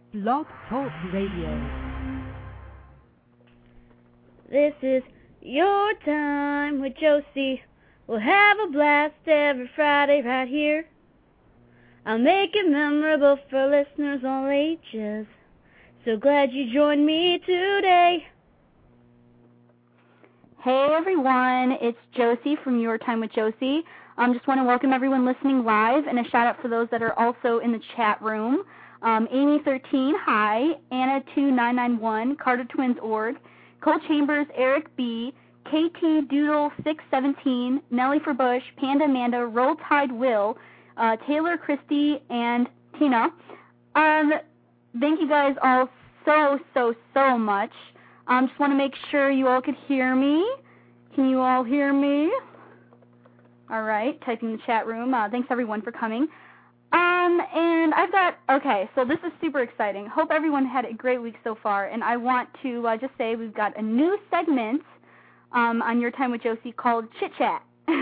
Blog Talk Radio. This is your time with Josie. We'll have a blast every Friday right here. I'll make it memorable for listeners all ages. So glad you joined me today. Hey everyone, it's Josie from Your Time with Josie. Just want to welcome everyone listening live, and a shout out for those that are also in the chat room. Amy13, hi. Anna2991, Carter Twins Org, Cole Chambers, Eric B, KT Doodle 617, Nellie for Bush, Panda Amanda, Roll Tide Will, Taylor Christie, and Tina. Thank you guys all so much. Just want to make sure you all could hear me. Can you all hear me? All right, typing in the chat room. Thanks everyone for coming. And I've got, okay, so this is super exciting. Hope everyone had a great week so far, and I want to just say we've got a new segment on Your Time with Josie called Chit Chat,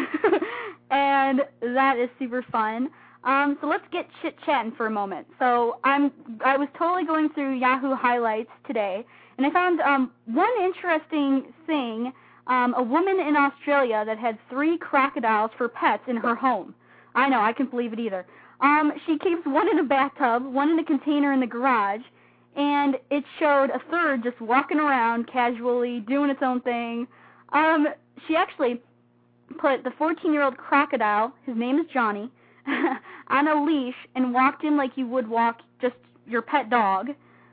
and that is super fun. So let's get chit-chatting for a moment. So I was totally going through Yahoo highlights today, and I found one interesting thing, a woman in Australia that had 3 crocodiles for pets in her home. I know, I can't believe it either. She keeps one in a bathtub, one in a container in the garage, and it showed a third just walking around casually, doing its own thing. She actually put the 14-year-old crocodile, his name is Johnny, on a leash and walked in like you would walk just your pet dog.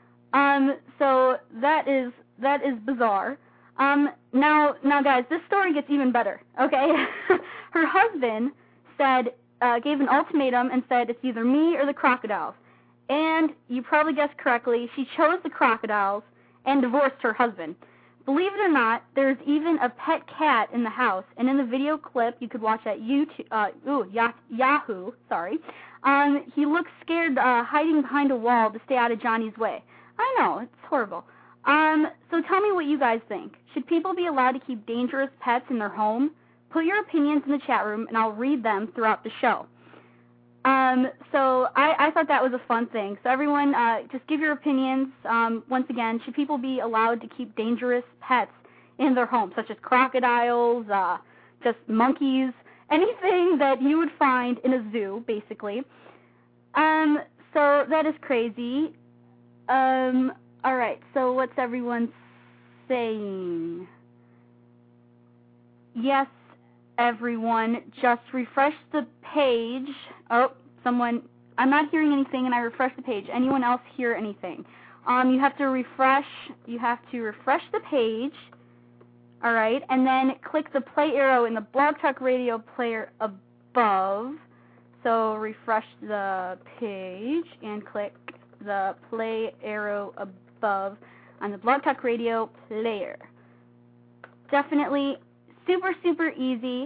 So that is bizarre. Now guys, this story gets even better, okay? Her husband gave an ultimatum and said it's either me or the crocodiles. And you probably guessed correctly, she chose the crocodiles and divorced her husband. Believe it or not, there's even a pet cat in the house, and in the video clip you could watch at Yahoo, he looks scared, hiding behind a wall to stay out of Johnny's way. I know, it's horrible. So tell me what you guys think. Should people be allowed to keep dangerous pets in their home? Put your opinions in the chat room, and I'll read them throughout the show. So I thought that was a fun thing. So everyone, just give your opinions. Once again, should people be allowed to keep dangerous pets in their home, such as crocodiles, just monkeys, anything that you would find in a zoo, basically. So that is crazy. All right, so what's everyone saying? Yes, everyone, just refresh the page. Oh, I'm not hearing anything, and I refreshed the page. Anyone else hear anything? You have to refresh the page, all right, and then click the play arrow in the Blog Talk Radio player above. So refresh the page and click the play arrow above on the Blog Talk Radio player. Definitely super easy.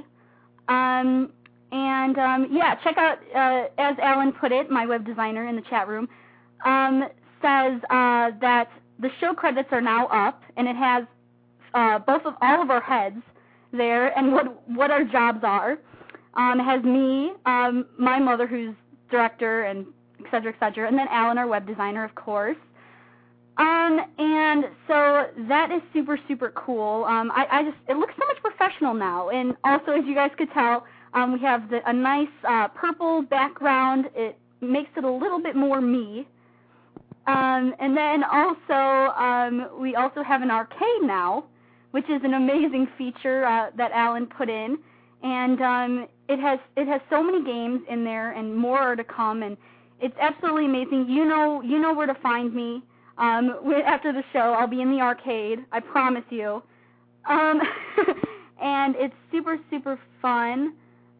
Yeah, check out, as Alan put it, my web designer in the chat room, says that the show credits are now up, and it has all of our heads there and what our jobs are. It has me, my mother, who's director, and et cetera, and then Alan, our web designer, of course. And so that is super cool. It looks so much professional now, and also, as you guys could tell, we have a nice purple background. It makes it a little bit more me. And then also, we also have an arcade now, which is an amazing feature that Alan put in, and it has so many games in there, and more are to come, and it's absolutely amazing. You know where to find me. After the show, I'll be in the arcade. I promise you. And it's super fun.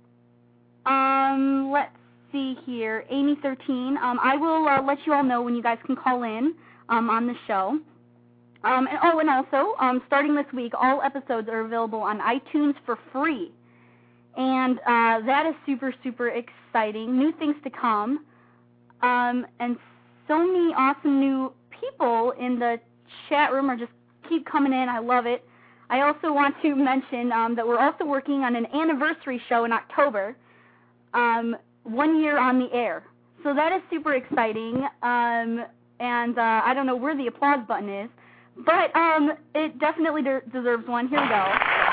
Let's see here. Amy13. I will let you all know when you guys can call in on the show. And also, starting this week, all episodes are available on iTunes for free. And that is super exciting. New things to come. And so many awesome new people in the chat room are just keep coming in. I love it. I also want to mention that we're also working on an anniversary show in October, 1 year on the air. So that is super exciting. and I don't know where the applause button is, but it definitely deserves one. Here we go.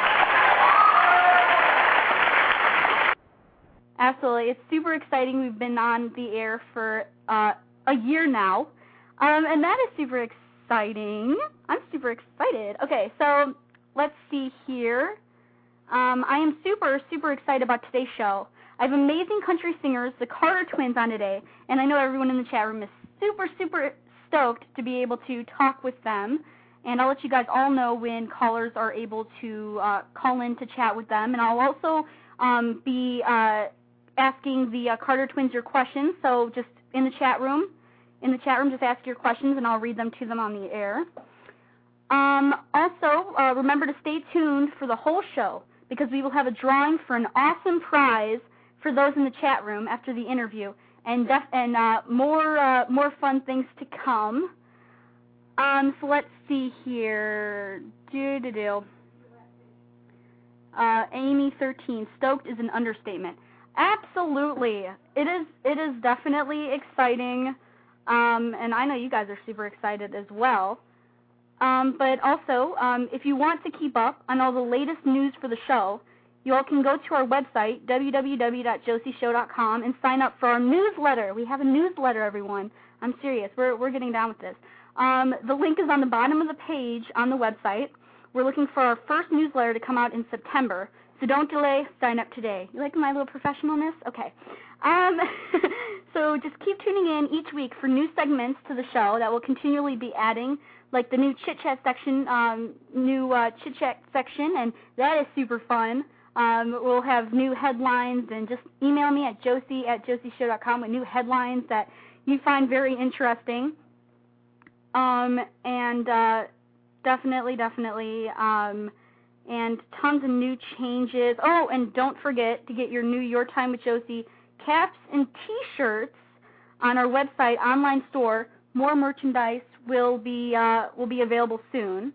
Absolutely. It's super exciting. We've been on the air for a year now, and that is super exciting. I'm super excited. Okay, so let's see here. I am super, super excited about today's show. I have amazing country singers, the Carter Twins, on today, and I know everyone in the chat room is super, super stoked to be able to talk with them, and I'll let you guys all know when callers are able to call in to chat with them, and I'll also be asking the Carter Twins your questions, so just in the chat room, just ask your questions, and I'll read them to them on the air. Also, remember to stay tuned for the whole show, because we will have a drawing for an awesome prize for those in the chat room after the interview, and more fun things to come. So let's see here. Amy13, stoked is an understatement. Absolutely, it is definitely exciting, and I know you guys are super excited as well. But also, if you want to keep up on all the latest news for the show, you all can go to our website, www.josieshow.com, and sign up for our newsletter. We have a newsletter, everyone. I'm serious. We're getting down with this. The link is on the bottom of the page on the website. We're looking for our first newsletter to come out in September, so don't delay. Sign up today. You like my little professionalness? Okay. So just keep tuning in each week for new segments to the show that will continually be adding, like the new chit-chat section, chit-chat section, and that is super fun. We'll have new headlines, and just email me at josie@josieshow.com with new headlines that you find very interesting. Definitely, and tons of new changes. Oh, and don't forget to get your new Your Time with Josie caps and T-shirts on our website online store. More merchandise will be available soon.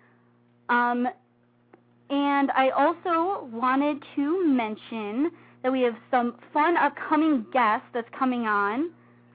And I also wanted to mention that we have some fun upcoming guests that's coming on.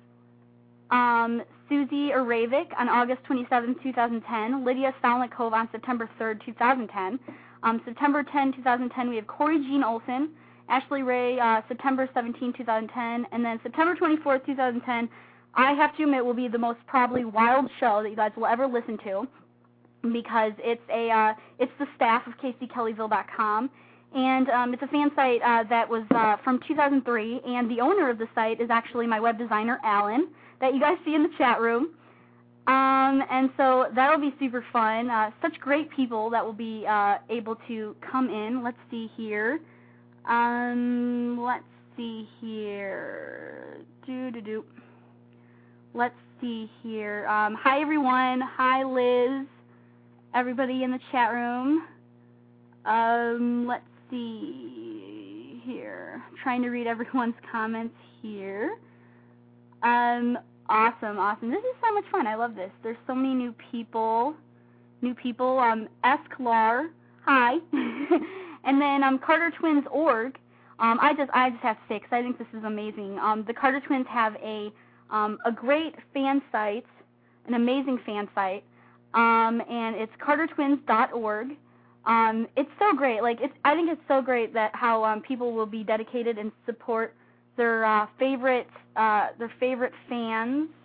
Susie Aravik on August 27, 2010. Lydia Salnikova on September 3rd, 2010. September 10, 2010, we have Corey Jean Olson. Ashley Ray, September 17, 2010. And then September 24th, 2010, I have to admit, will be the most probably wild show that you guys will ever listen to, because it's the staff of KCKellyville.com, and it's a fan site that was from 2003, and the owner of the site is actually my web designer, Alan, that you guys see in the chat room. And so that'll be super fun. Such great people that will be able to come in. Let's see here. Let's see here. Hi, everyone. Hi, Liz. Everybody in the chat room. Let's see here. Trying to read everyone's comments here. Awesome. This is so much fun. I love this. There's so many new people. Esklar. Hi. And then CarterTwins.org. I just have to say, because I think this is amazing. The Carter Twins have a great fan site, an amazing fan site, and it's CarterTwins.org. It's so great. I think it's so great that how people will be dedicated and support their favorite fans,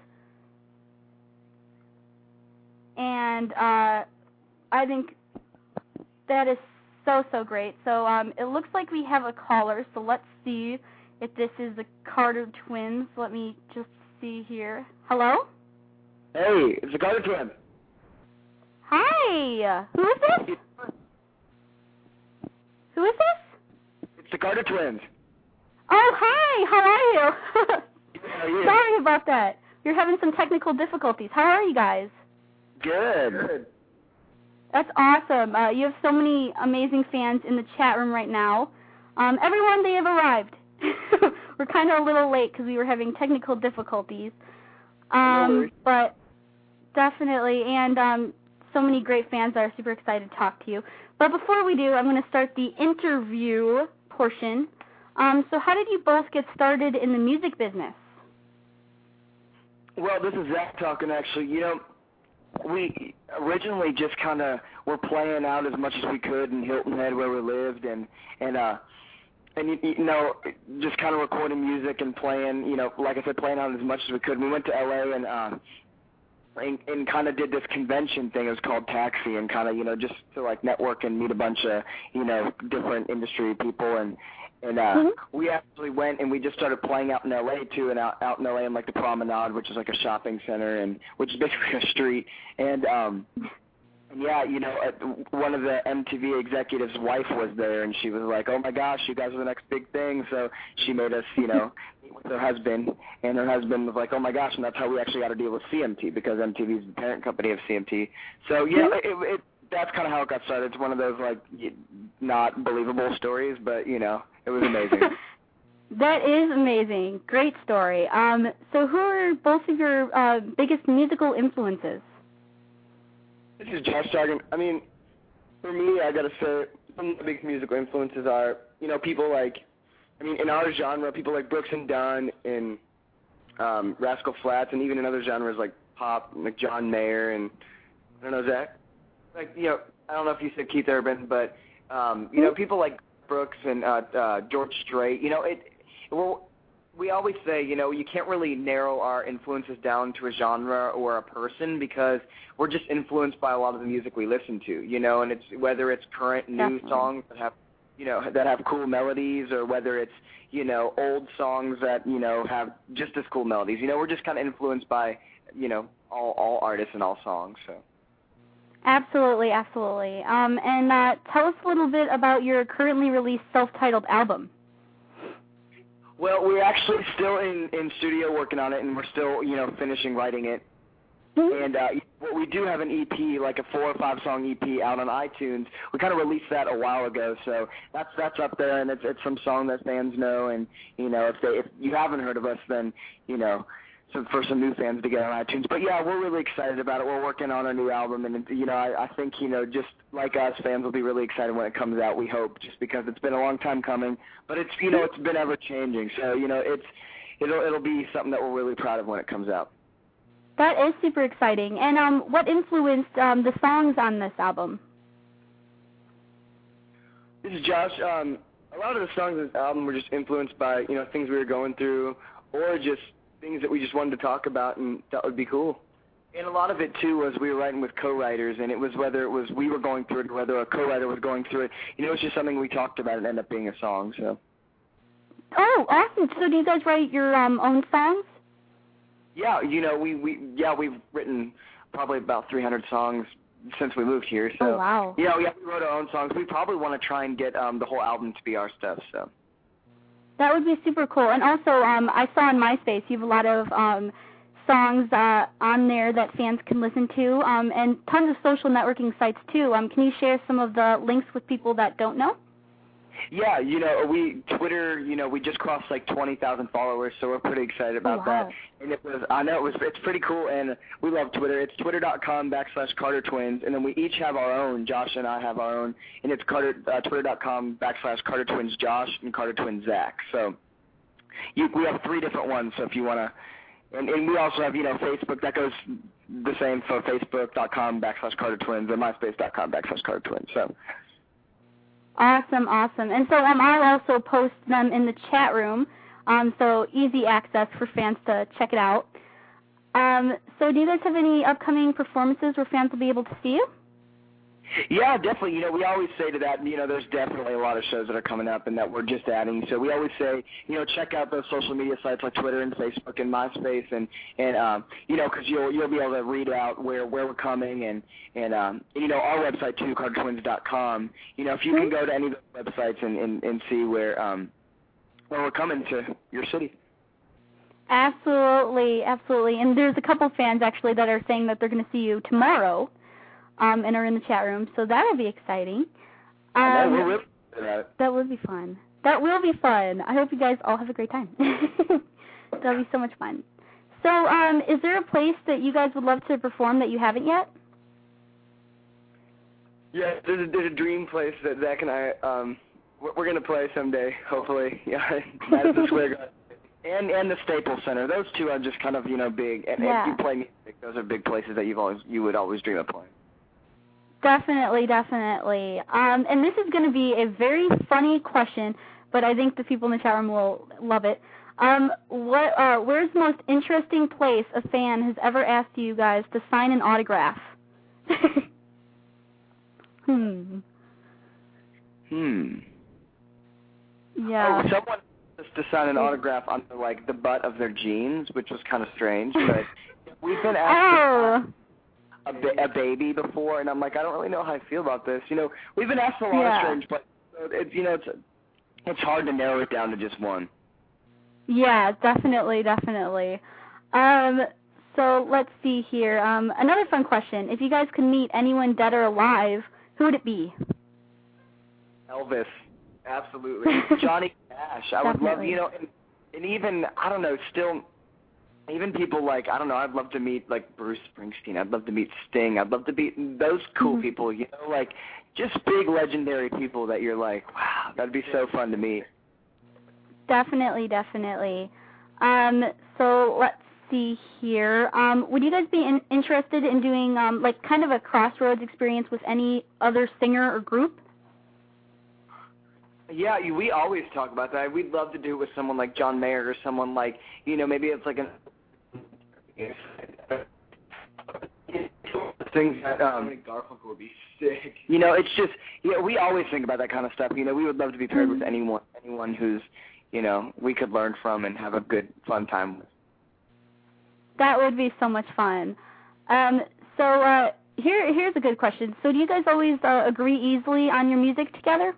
and I think that is so great. So it looks like we have a caller. So let's see if this is the Carter Twins. Let me just see here. Hello? Hey, it's the Carter Twins. Hi. Who is this? Who is this? It's the Carter Twins. Oh, hi. How are you? How are you? Sorry about that. We're having some technical difficulties. How are you guys? Good. That's awesome. You have so many amazing fans in the chat room right now. Everyone, they have arrived. We're kind of a little late because we were having technical difficulties. But definitely, and so many great fans that are super excited to talk to you. But before we do, I'm going to start the interview portion. So how did you both get started in the music business? Well, this is Zach talking, actually. We originally just kind of were playing out as much as we could in Hilton Head where we lived, and just kind of recording music and playing, like I said, playing out as much as we could. We went to LA and kind of did this convention thing. It was called Taxi, and kind of, just to like network and meet a bunch of, different industry people, and we actually went and we just started playing out in LA too, and out in LA in like the Promenade, which is like a shopping center, and which is basically a street, and yeah, one of the MTV executives' wife was there, and she was like, "Oh my gosh, you guys are the next big thing." So she made us, meet with her husband, and her husband was like, "Oh my gosh," and that's how we actually got to deal with CMT, because MTV is the parent company of CMT. So yeah, that's kind of how it got started. It's one of those like not believable stories, but it was amazing. That is amazing. Great story. So who are both of your biggest musical influences? This is Josh talking. I mean, for me, I gotta say, some of the big musical influences are, people like, in our genre, people like Brooks and Dunn and Rascal Flatts, and even in other genres like pop, like John Mayer and, I don't know, Zach? Like, I don't know if you said Keith Urban, but, people like Brooks and George Strait, we always say, you can't really narrow our influences down to a genre or a person, because we're just influenced by a lot of the music we listen to, and it's whether it's current new songs that have, that have cool melodies, or whether it's, old songs that, have just as cool melodies. We're just kind of influenced by, all artists and all songs, so. Absolutely, absolutely. And tell us a little bit about your currently released self-titled album. Well, we're actually still in studio working on it, and we're still, finishing writing it. And we do have an EP, like a 4 or 5 song EP out on iTunes. We kind of released that a while ago, so that's up there, and it's some song that fans know. And if you haven't heard of us, then so for some new fans to get on iTunes. But yeah, we're really excited about it. We're working on a new album, and I think just like us, fans will be really excited when it comes out. We hope, just because it's been a long time coming, but it's it's been ever changing. So it'll be something that we're really proud of when it comes out. That is super exciting. And what influenced the songs on this album? This is Josh. A lot of the songs on this album were just influenced by things we were going through, or just things that we just wanted to talk about and thought would be cool. And a lot of it, too, was we were writing with co-writers, and it was whether it was we were going through it or whether a co-writer was going through it. It's just something we talked about and ended up being a song. So. Oh, awesome. So do you guys write your own songs? Yeah, we've written probably about 300 songs since we moved here. So. Oh, wow. Yeah, we wrote our own songs. We probably want to try and get the whole album to be our stuff, so. That would be super cool. And also, I saw on MySpace you have a lot of songs on there that fans can listen to, and tons of social networking sites, too. Can you share some of the links with people that don't know? Yeah, Twitter, we just crossed like 20,000 followers, so we're pretty excited about that. And it's pretty cool, and we love Twitter. It's twitter.com/Carter Twins, and then we each have our own. Josh and I have our own, and it's twitter.com/Carter Twins Josh and Carter Twins Zach. So we have 3 different ones, so if you want to, and we also have, Facebook, that goes the same for facebook.com/Carter Twins and myspace.com/Carter Twins, so. Awesome, awesome. And so I'll also post them in the chat room, so easy access for fans to check it out. So do you guys have any upcoming performances where fans will be able to see you? Yeah, definitely. We always say to that, there's definitely a lot of shows that are coming up and that we're just adding. So we always say, check out those social media sites like Twitter and Facebook and MySpace, and because you'll be able to read out where we're coming, and our website too, CarterTwins.com. If you can go to any of those websites and see where we're coming to your city. Absolutely, absolutely. And there's a couple fans actually that are saying that they're going to see you tomorrow. And are in the chat room, so that'll be exciting. That would be fun. That will be fun. I hope you guys all have a great time. That'll be so much fun. So, is there a place that you guys would love to perform that you haven't yet? Yeah, there's a dream place that Zach and I, we're going to play someday, hopefully. Yeah, Madison Square Garden. And the Staples Center. Those two are just kind of, big. And if you play music, those are big places that you would always dream of playing. Definitely, definitely. And this is going to be a very funny question, but I think the people in the chat room will love it. Where's the most interesting place a fan has ever asked you guys to sign an autograph? Yeah. Oh, someone just to sign an autograph on the butt of their jeans, which was kind of strange. But we've been asked a baby before, and I'm like, I don't really know how I feel about this. We've been asked a lot of strange places. So it's hard to narrow it down to just one. Yeah, definitely, definitely. So let's see here. Another fun question: if you guys could meet anyone dead or alive, who would it be? Elvis. Absolutely. Johnny Cash. I would love, and even, I don't know, still, even people like, I don't know, I'd love to meet, Bruce Springsteen. I'd love to meet Sting. I'd love to meet those cool people, just big legendary people that you're like, wow, that'd be so fun to meet. Definitely, definitely. So let's see here. Would you guys be interested in doing, kind of a crossroads experience with any other singer or group? Yeah, we always talk about that. We'd love to do it with someone like John Mayer or someone like, maybe it's like things that Garfunkel would be sick. It's just, we always think about that kind of stuff. We would love to be paired with anyone who's, we could learn from and have a good, fun time with. That would be so much fun. So here's a good question. So do you guys always agree easily on your music together?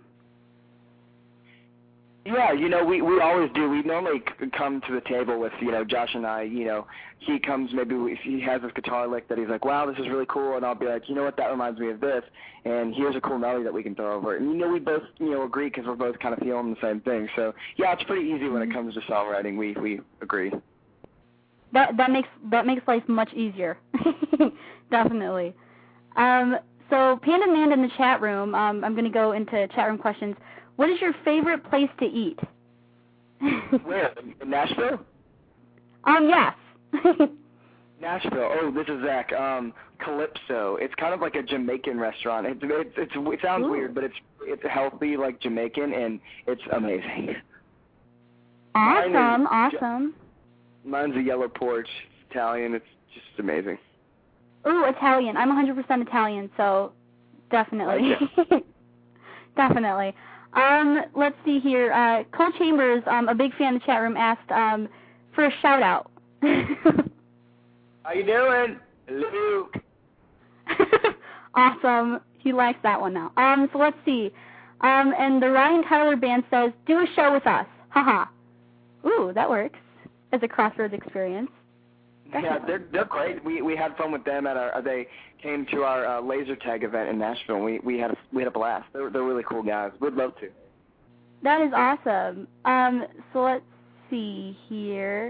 Yeah, we always do. We normally come to the table with, Josh and I, he comes maybe if he has this guitar lick that he's like, wow, this is really cool, and I'll be like, you know what, that reminds me of this, and here's a cool melody that we can throw over it. And, we both, agree because we're both kind of feeling the same thing. So, yeah, it's pretty easy when it comes to songwriting. We agree. That makes life much easier. Definitely. So Panda Man in the chat room, I'm going to go into chat room questions. What is your favorite place to eat? Where? In Nashville? Yes. Nashville. Oh, this is Zach. Calypso. It's kind of like a Jamaican restaurant. It sounds weird, but it's healthy, like Jamaican, and it's amazing. Awesome. Mine's a Yellow Porch. It's Italian. It's just amazing. Ooh, Italian. I'm 100% Italian, so definitely. Okay. Definitely. Let's see here. Cole Chambers, a big fan in the chat room, asked for a shout-out. How you doing? Hello. Awesome. He likes that one now. So let's see. And the Ryan Tyler Band says, do a show with us. Haha. Ooh, that works as a crossroads experience. Definitely. Yeah, they're great. We had fun with them at they came to our laser tag event in Nashville. And we had a blast. They're really cool guys. We'd love to. That is awesome. So let's see here.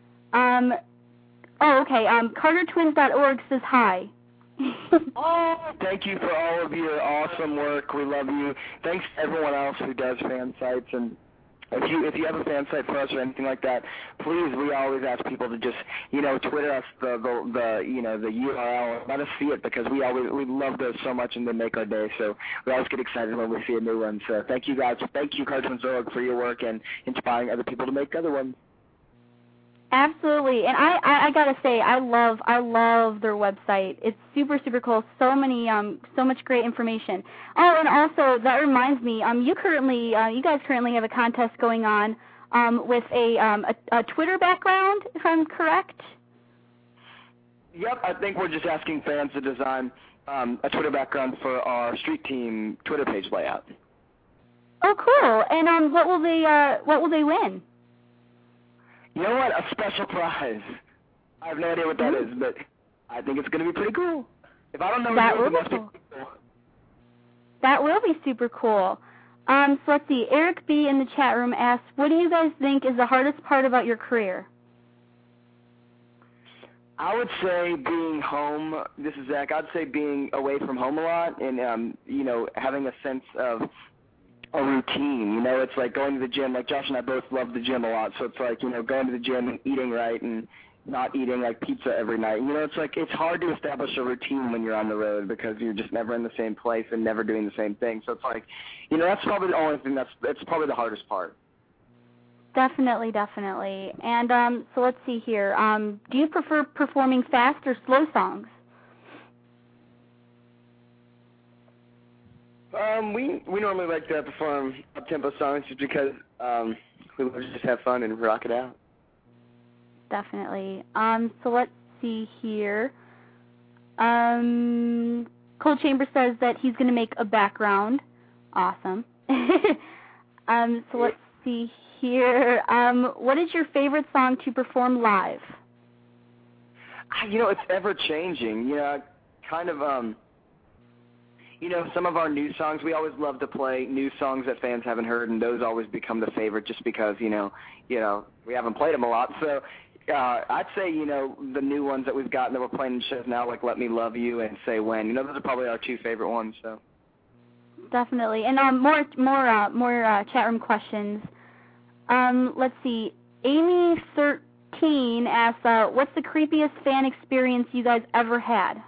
Okay. CarterTwins.org says hi. Oh, thank you for all of your awesome work. We love you. Thanks to everyone else who does fan sites, and if you have a fan site for us or anything like that, please, we always ask people to just, Twitter us the URL, let us see it, because we love those so much and they make our day. So we always get excited when we see a new one. So thank you guys. Thank you, CarterTwins.org, for your work and inspiring other people to make other ones. Absolutely, and I gotta say, I love their website. It's super cool. So much great information. Oh, and also that reminds me, you guys currently have a contest going on with a Twitter background, if I'm correct. Yep, I think we're just asking fans to design a Twitter background for our Street Team Twitter page layout. Oh, cool! And what will they win? You know what? A special prize. I have no idea what that is, but I think it's going to be pretty cool. If I don't know what it is, it must be cool. That will be super cool. So let's see. Eric B. in the chat room asks, what do you guys think is the hardest part about your career? I would say being home. This is Zach. I'd say being away from home a lot and, having a sense of a routine. You know, it's like going to the gym. Like Josh and I both love the gym a lot, so it's like, you know, going to the gym and eating right and not eating like pizza every night. You know, it's like it's hard to establish a routine when you're on the road because you're just never in the same place and never doing the same thing. So it's like, you know, that's probably the only thing that's probably the hardest part. Definitely. And so let's see here. Do you prefer performing fast or slow songs? We normally like to perform up-tempo songs just because we love to just have fun and rock it out. Definitely. So let's see here. Cold Chamber says that he's going to make a background. Awesome. So let's see here. What is your favorite song to perform live? You know, it's ever-changing. You know, kind of, you know, some of our new songs, we always love to play new songs that fans haven't heard, and those always become the favorite just because, you know, we haven't played them a lot. So I'd say, you know, the new ones that we've gotten that we're playing in shows now, like Let Me Love You and Say When, you know, those are probably our two favorite ones. So Definitely. And more chat room questions. Let's see. Amy13 asks, what's the creepiest fan experience you guys ever had?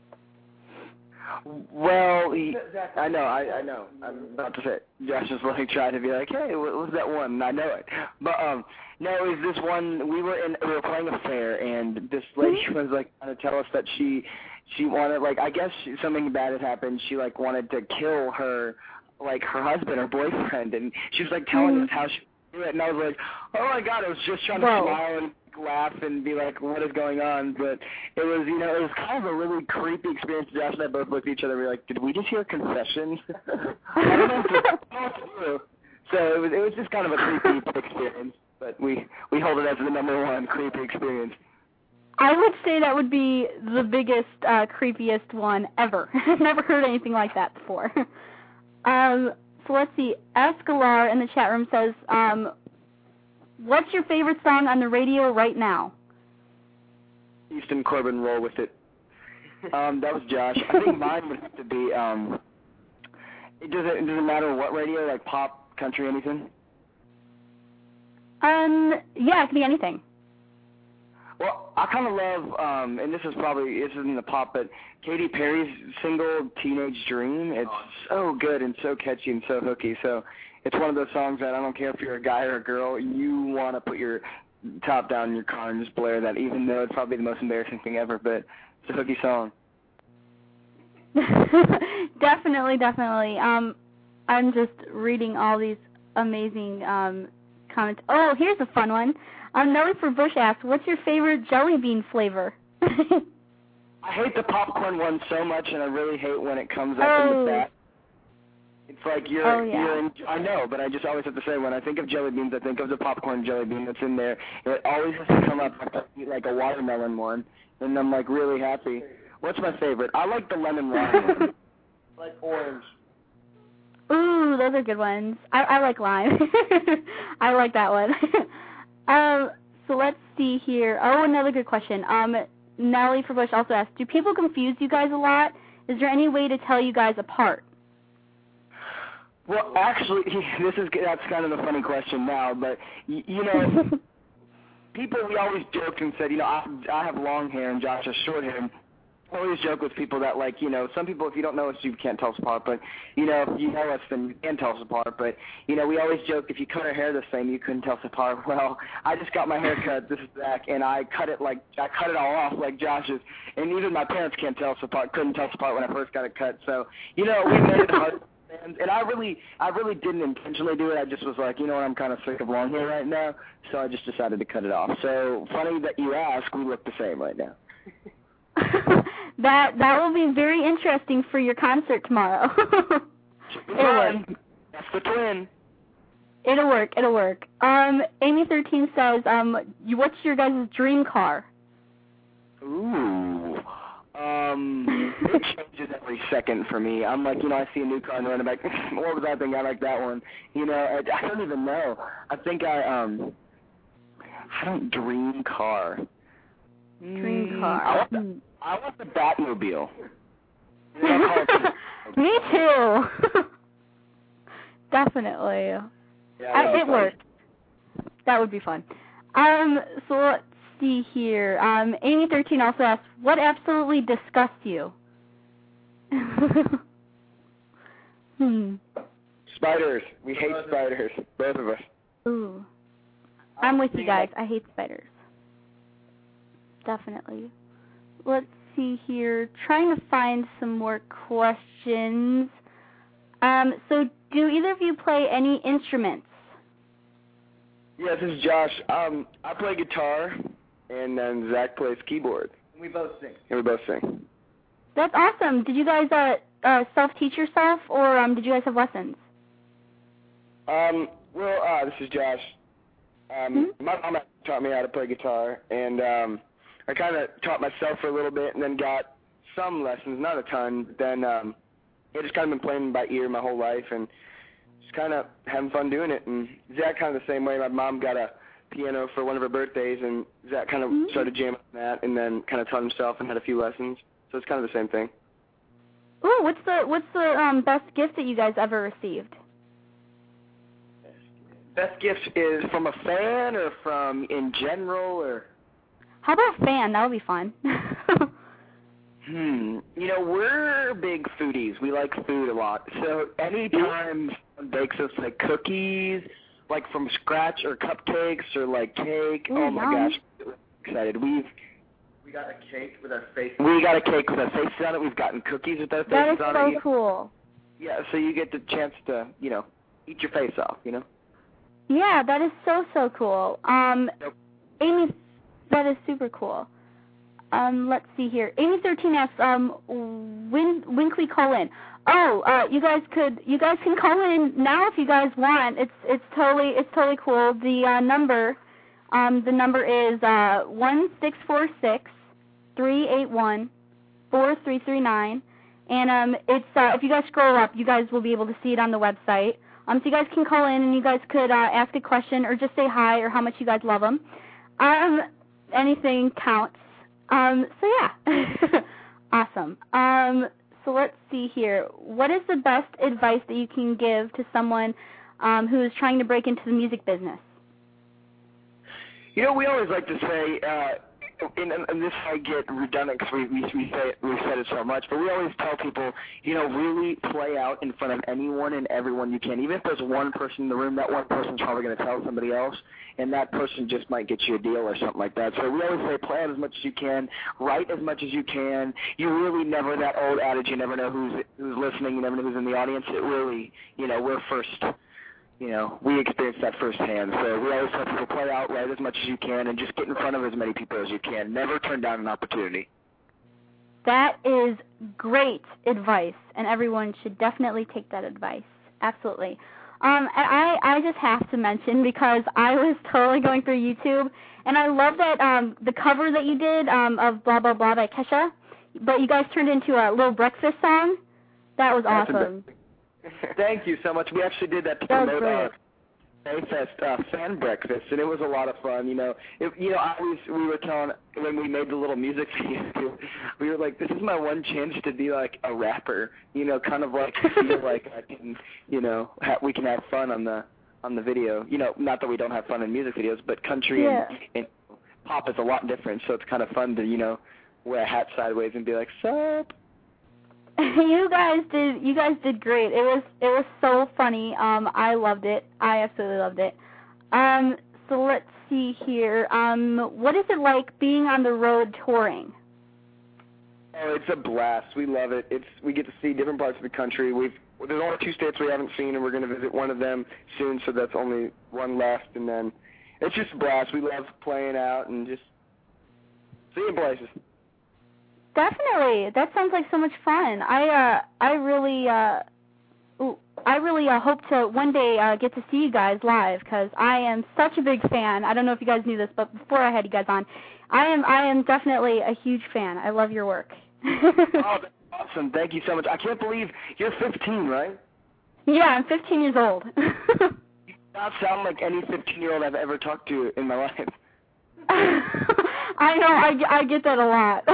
Well, I know. I'm about to say it. Josh is like trying to be like, hey, what was that one? And I know it. But no, it was this one. We were playing a fair, and this lady was like trying to tell us that she wanted, like, I guess something bad had happened. She like wanted to kill her husband or boyfriend, and she was like telling us how she would do it. And I was like, oh my God, I was just trying to smile and laugh and be like, what is going on? But it was, you know, it was kind of a really creepy experience. Josh and I both looked at each other and we were like, did we just hear a confession? I don't know what to do. So it was just kind of a creepy experience, but we hold it as the number one creepy experience. I would say that would be the biggest, creepiest one ever. I've never heard anything like that before. So let's see. Escalar in the chat room says, what's your favorite song on the radio right now? Easton Corbin, Roll With It. That was Josh. I think mine would have to be, it doesn't matter what radio, like pop, country, anything? Yeah, it can be anything. Well, I kind of love, and this isn't the pop, but Katy Perry's single, Teenage Dream. It's so good and so catchy and so hooky. So it's one of those songs that I don't care if you're a guy or a girl, you want to put your top down in your car and just blare that, even though it's probably the most embarrassing thing ever, but it's a hooky song. Definitely. I'm just reading all these amazing comments. Oh, here's a fun one. Nellie for Bush asks, what's your favorite jelly bean flavor? I hate the popcorn one so much, and I really hate when it comes up in the back. It's like I know, but I just always have to say, when I think of jelly beans, I think of the popcorn jelly bean that's in there. It always has to come up like a watermelon one, and I'm like really happy. What's my favorite? I like the lemon lime one. Like orange. Ooh, those are good ones. I like lime. I like that one. So let's see here. Oh, another good question. Nellie for Bush also asked, do people confuse you guys a lot? Is there any way to tell you guys apart? Well, actually, that's kind of a funny question now, but, you know, people, we always joked and said, you know, I have long hair and Josh has short hair. I always joke with people that, like, you know, some people, if you don't know us, you can't tell us apart, but, you know, if you know us, then you can tell us apart, but, you know, we always joke, if you cut our hair the same, you couldn't tell us apart. Well, I just got my hair cut, this is Zach, and I cut it all off like Josh's, and even my parents couldn't tell us apart when I first got it cut, so, you know, we made it hard. And I really didn't intentionally do it. I just was like, you know what, I'm kind of sick of long hair right now, so I just decided to cut it off. So funny that you ask, we look the same right now. That will be very interesting for your concert tomorrow. It'll work. That's the twin. It'll work. Amy13 says, what's your guys' dream car? Ooh. It changes every second for me. I'm like, you know, I see a new car and run back. What was I thinking? I like that one. You know, I don't even know. I think I don't dream car. Dream car. I want the Batmobile. Me too. Definitely. Yeah, It worked. That would be fun. So let's see here. Amy13 also asked, what absolutely disgusts you? Spiders. We hate spiders. Both of us. Ooh. I'm with you guys. I hate spiders. Definitely. Let's see here. Trying to find some more questions. So do either of you play any instruments? Yeah, this is Josh. I play guitar, and then Zach plays keyboard. We both sing. And we both sing. That's awesome. Did you guys self-teach yourself, or did you guys have lessons? This is Josh. My mom taught me how to play guitar, and I kind of taught myself for a little bit, and then got some lessons, not a ton. But then I just kind of been playing by ear my whole life, and just kind of having fun doing it. And Zach kind of the same way. My mom got a piano for one of her birthdays, and Zach kind of started jamming on that, and then kind of taught himself and had a few lessons. So it's kind of the same thing. Ooh, what's the best gift that you guys ever received? Best gift is from a fan or from in general, or? How about fan? That would be fun. You know, we're big foodies. We like food a lot. So anytime someone bakes us like cookies, like from scratch, or cupcakes, or like cake, Ooh, oh my yum. gosh, we're excited. We got a cake with our face. We got a cake with our faces on it. We've gotten cookies with our faces on it. That is so cool. Yeah, so you get the chance to, you know, eat your face off, you know? Yeah, that is so cool. Amy, that is super cool. Let's see here. Amy13 asks, when can we call in? Oh, you guys can call in now if you guys want. It's totally cool. The number is 1-646-381-4339, and it's if you guys scroll up, you guys will be able to see it on the website. So you guys can call in and you guys could ask a question or just say hi or how much you guys love them. Anything counts. So yeah, awesome. So let's see here. What is the best advice that you can give to someone who is trying to break into the music business? You know, we always like to say, and this might get redundant because we've said it so much, but we always tell people, you know, really play out in front of anyone and everyone you can. Even if there's one person in the room, that one person's probably going to tell somebody else, and that person just might get you a deal or something like that. So we always say play out as much as you can, write as much as you can. You really never, that old adage, you never know who's listening, you never know who's in the audience. It really, you know, we're first. You know, we experienced that firsthand. So we always tell people play out, write as much as you can, and just get in front of as many people as you can. Never turn down an opportunity. That is great advice, and everyone should definitely take that advice. Absolutely. I just have to mention, because I was totally going through YouTube, and I love that the cover that you did of Blah Blah Blah by Kesha, but you guys turned into a Little Breakfast song. That was awesome. Thank you so much. We actually did that to promote our Mayfest fan breakfast, and it was a lot of fun. You know, we were telling when we made the little music video, we were like, this is my one chance to be like a rapper. You know, kind of like feel like I can, you know, we can have fun on the video. You know, not that we don't have fun in music videos, but country and pop is a lot different. So it's kind of fun to, you know, wear a hat sideways and be like, sup. You guys did great. It was so funny. I loved it. I absolutely loved it. So let's see here. What is it like being on the road touring? Oh, it's a blast. We love it. We get to see different parts of the country. There's only 2 states we haven't seen, and we're going to visit one of them soon, so that's only one left. And then it's just a blast. We love playing out and just seeing places. Definitely. That sounds like so much fun. I really hope to one day get to see you guys live, because I am such a big fan. I don't know if you guys knew this, but before I had you guys on, I am definitely a huge fan. I love your work. Oh, that's awesome. Thank you so much. I can't believe you're 15, right? Yeah, I'm 15 years old. You do not sound like any 15-year-old I've ever talked to in my life. I know, I get that a lot.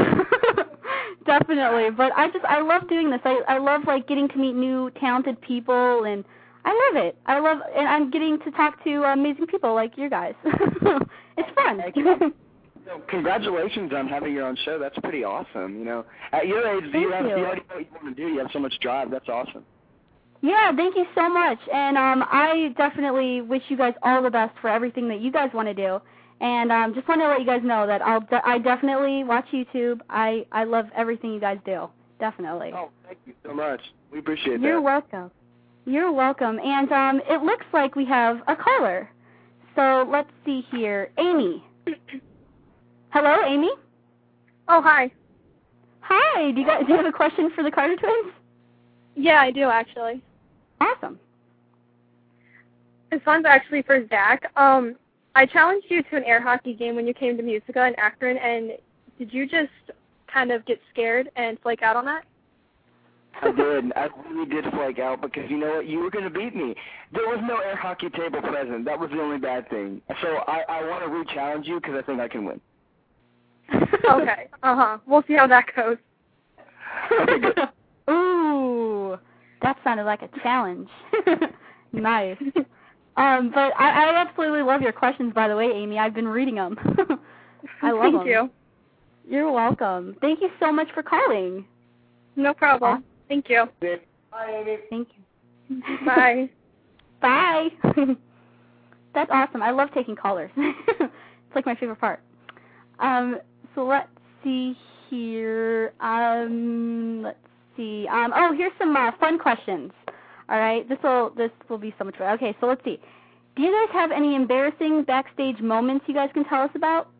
Definitely, but I love doing this. I love like getting to meet new talented people, and I love it. And I'm getting to talk to amazing people like you guys. It's fun. So congratulations on having your own show. That's pretty awesome. You know, at your age, you already know what you want to do. You have so much drive. That's awesome. Yeah, thank you so much. And I definitely wish you guys all the best for everything that you guys want to do. And just want to let you guys know that I definitely watch YouTube. I love everything you guys do. Definitely. Oh, thank you so much. We appreciate that. You're welcome. You're welcome. And it looks like we have a caller. So let's see here. Amy. Hello, Amy? Oh, hi. Hi. Do you have a question for the Carter Twins? Yeah, I do, actually. Awesome. This one's actually for Zach. I challenged you to an air hockey game when you came to Musica in Akron, and did you just kind of get scared and flake out on that? I did. I really did flake out because you know what? You were going to beat me. There was no air hockey table present. That was the only bad thing. So I want to re-challenge you because I think I can win. Okay. We'll see how that goes. Okay, good. Ooh, that sounded like a challenge. Nice. But I absolutely love your questions, by the way, Amy. I've been reading them. I love them. Thank you. You're welcome. Thank you so much for calling. No problem. Thank you. Bye, Amy. Thank you. Bye. Bye. That's awesome. I love taking callers. It's like my favorite part. So let's see here. Let's see. Oh, here's some fun questions. All right. This will be so much fun. Okay, so let's see. Do you guys have any embarrassing backstage moments you guys can tell us about?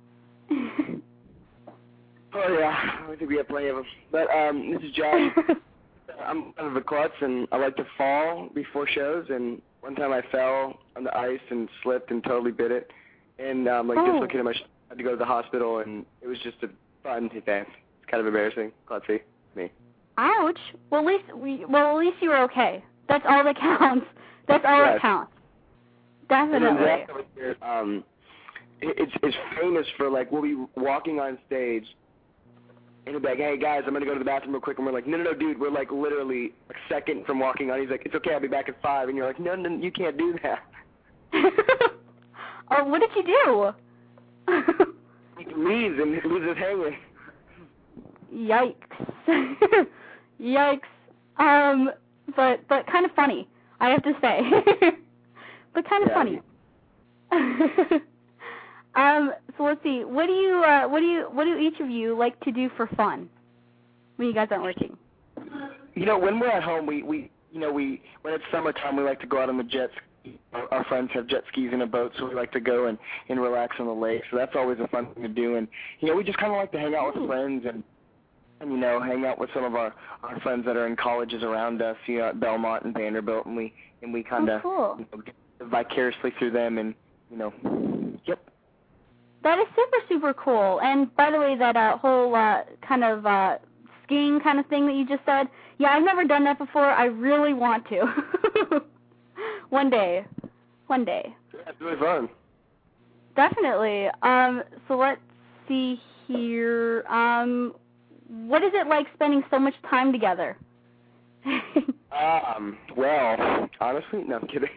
Oh, yeah. I think we have plenty of them. But this is Josh. I'm kind of a klutz, and I like to fall before shows. And one time I fell on the ice and slipped and totally bit it. And dislocated my shoulder. I had to go to the hospital, and it was just a fun event. It's kind of embarrassing. Klutzy. Me. Ouch. Well, at least you were okay. That's all that counts. That's all that counts. Definitely. It's famous for, like, we'll be walking on stage, and he'll be like, hey, guys, I'm going to go to the bathroom real quick. And we're like, no, dude, we're, like, literally a second from walking on. He's like, it's okay, I'll be back at 5. And you're like, no, you can't do that. Oh, what did you do? He leaves and leaves us hanging. Yikes. Yikes. But kind of funny, I have to say. But kind of funny. So let's see. What do each of you like to do for fun when you guys aren't working? You know, when we're at home, we when it's summertime, we like to go out on the jet ski. Our friends have jet skis and a boat, so we like to go and relax on the lake. So that's always a fun thing to do. And we just kind of like to hang out with friends and hang out with some of our friends that are in colleges around us, at Belmont and Vanderbilt, and we kind of vicariously through them, and yep. That is super cool. And by the way, that whole kind of skiing kind of thing that you just said, yeah, I've never done that before. I really want to. One day. Yeah, it's really fun. Definitely. So let's see here. What is it like spending so much time together? Well, honestly, no, I'm kidding.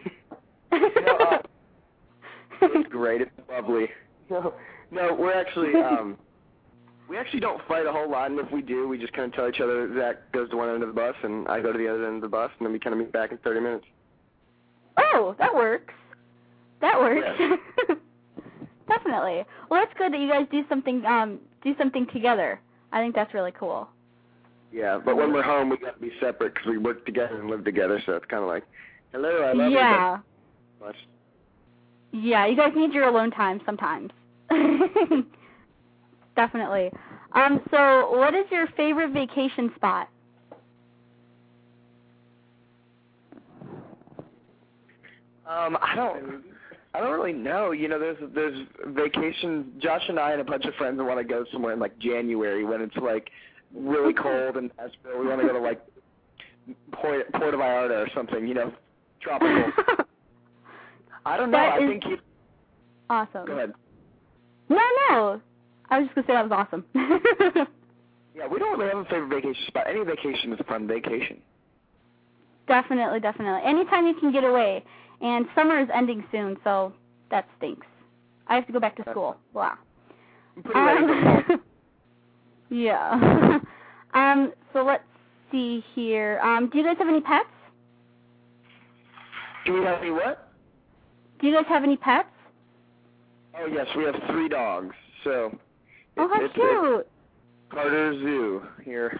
It's great. It's lovely. No, we're actually, we actually don't fight a whole lot, and if we do, we just kind of tell each other Zach goes to one end of the bus, and I go to the other end of the bus, and then we kind of meet back in 30 minutes. Oh, that works. Yeah. Definitely. Well, that's good that you guys do something together. I think that's really cool. Yeah, but when we're home, we got to be separate because we work together and live together, so it's kind of like, hello, I love you. Much. Yeah, you guys need your alone time sometimes. Definitely. So what is your favorite vacation spot? I don't really know. There's vacations. Josh and I and a bunch of friends want to go somewhere in like January when it's like really cold in Nashville. We want to go to like Puerto Vallarta or something, tropical. I don't know. I think you. Awesome. Go ahead. No. I was just gonna say that was awesome. Yeah, we don't really have a favorite vacation spot. Any vacation is a fun vacation. Definitely, definitely. Anytime you can get away. And summer is ending soon, so that stinks. I have to go back to school. Wow. I'm pretty ready for fall. Yeah. So let's see here. Do you guys have any pets? Do we have any what? Do you guys have any pets? Oh, yes, we have 3 dogs, so... Oh, how cute. Carter Zoo here.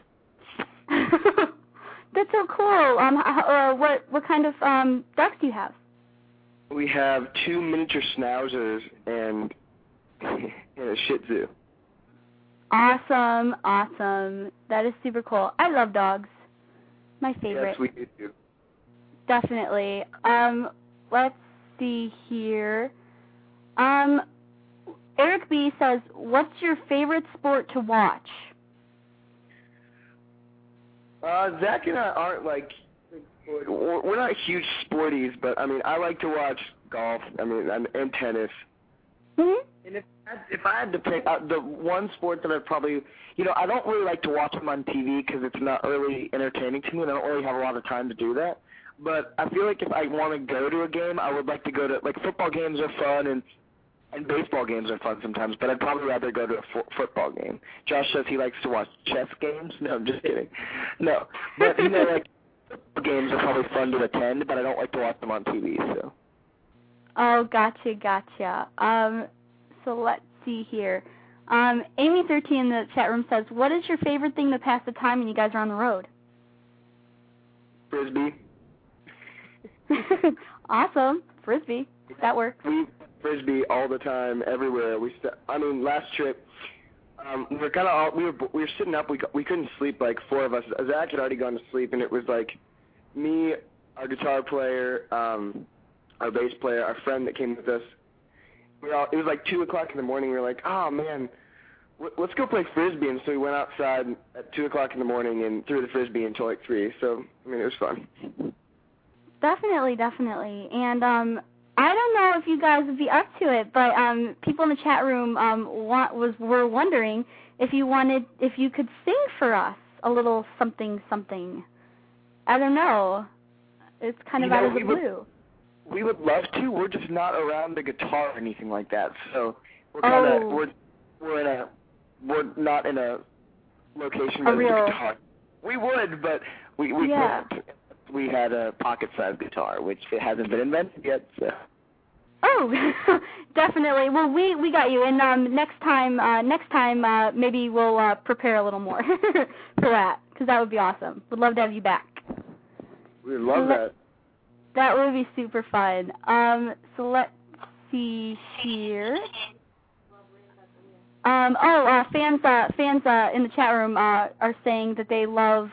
That's so cool. What kind of dogs do you have? We have 2 miniature schnauzers and a Shih Tzu. Awesome, awesome. That is super cool. I love dogs. My favorite. Yes, we do. Definitely. Let's see here. Eric B says, what's your favorite sport to watch? Zach and I aren't we're not huge sporties, but I mean, I like to watch golf. I mean, and tennis. Mm-hmm. And if I had to pick the one sport that I'd probably, I don't really like to watch them on TV because it's not really entertaining to me, and I don't really have a lot of time to do that. But I feel like if I want to go to a game, I would like to go to, football games are fun and baseball games are fun sometimes, but I'd probably rather go to a football game. Josh says he likes to watch chess games. No, I'm just kidding. No, but football games are probably fun to attend, but I don't like to watch them on TV. So. Oh, gotcha. So let's see here. Amy13 in the chat room says, what is your favorite thing to pass the time when you guys are on the road? Frisbee. Awesome. Frisbee. That works. We Frisbee all the time, everywhere. Last trip, we were sitting up. We couldn't sleep. 4 of us. Zach had already gone to sleep, and it was me, our guitar player, our bass player, our friend that came with us. It was 2 o'clock in the morning. We were like, oh man, let's go play Frisbee. And so we went outside at 2 o'clock in the morning and threw the Frisbee until 3. So it was fun. Definitely. And I don't know if you guys would be up to it, but people in the chat room were wondering if you could sing for us a little something. I don't know. It's kind of out of the blue. We would love to. We're just not around the guitar or anything like that. So we're not in a location where there's a guitar. We would, but we couldn't. We had a pocket-sized guitar, which it hasn't been invented yet. So. Oh, definitely. Well, we got you. And next time, maybe we'll prepare a little more for that, because that would be awesome. We'd love to have you back. We'd love that. That would be super fun. So let's see here. Fans in the chat room are saying that they love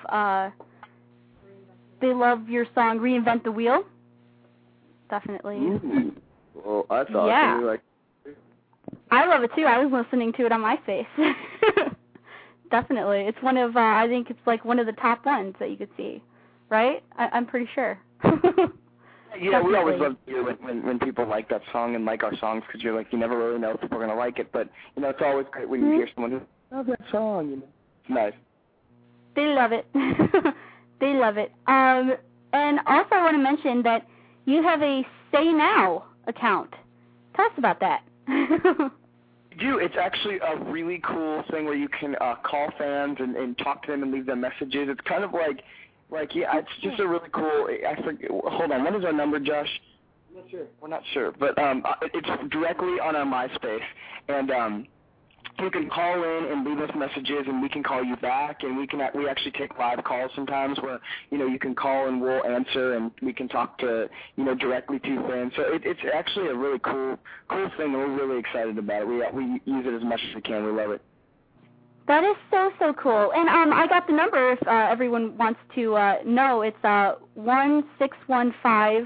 your song "Reinvent the Wheel." Definitely. Ooh. Well, that's awesome. Yeah. I love it too. I was listening to it on MySpace. Definitely. It's one of I think it's one of the top ones that you could see, right? I'm pretty sure. Yeah, we always love to hear when people like that song and like our songs, because you're you never really know if people are going to like it, but it's always great when you hear someone who loves that song. It's nice. They love it. They love it. And also I want to mention that you have a Say Now account. Tell us about that. It's actually a really cool thing where you can call fans and talk to them and leave them messages. It's kind of it's just a really cool. Hold on, what is our number, Josh? I'm not sure. We're not sure, but it's directly on our MySpace, and you can call in and leave us messages, and we can call you back, and we actually take live calls sometimes where you can call and we'll answer, and we can talk to directly to fans. So it's actually a really cool thing, and we're really excited about it. We use it as much as we can. We love it. That is so cool. And I got the number if everyone wants to know. It's 1-615-866-6257.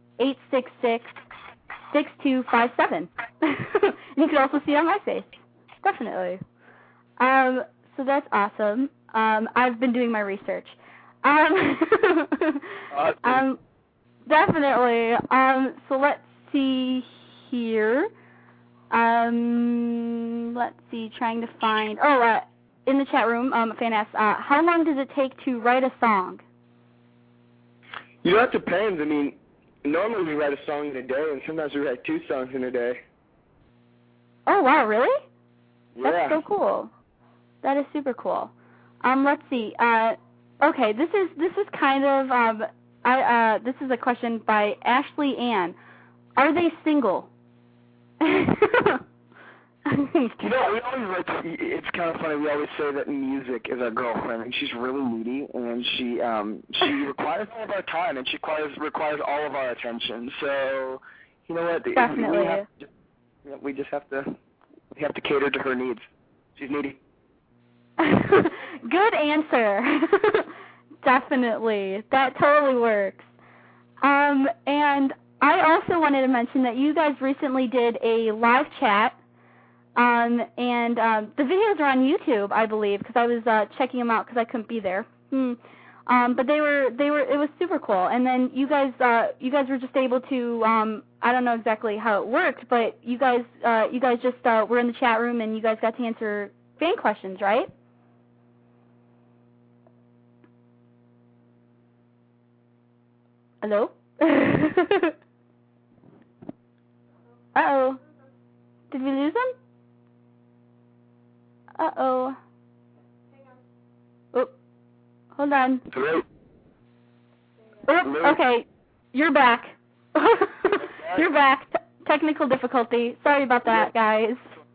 And you can also see it on MySpace. Definitely. So that's awesome. I've been doing my research. Definitely. So let's see here. Let's see, trying to find... in the chat room, a fan asks, how long does it take to write a song? You know, it depends. I mean, normally we write a song in a day, and sometimes we write 2 songs in a day. Oh, wow, really? Yeah. That's so cool. That is super cool. Let's see. Okay, this is kind of this is a question by Ashley Ann. Are they single? You know, we always it's kind of funny. We always say that music is our girlfriend, and she's really needy, and she requires all of our time, and she requires all of our attention. So, you know what? Definitely. We have to cater to her needs. She's needy. Good answer. Definitely. That totally works. And I also wanted to mention that you guys recently did a live chat, and the videos are on YouTube, I believe, because I was checking them out because I couldn't be there. But it was super cool. And then you guys were just able to, I don't know exactly how it worked, but you guys just were in the chat room and you guys got to answer fan questions, right? Hello? Uh-oh. Did we lose him? Uh-oh. Oh, hold on. Hello? Oh, okay. You're back. You're back. Technical difficulty. Sorry about that, guys.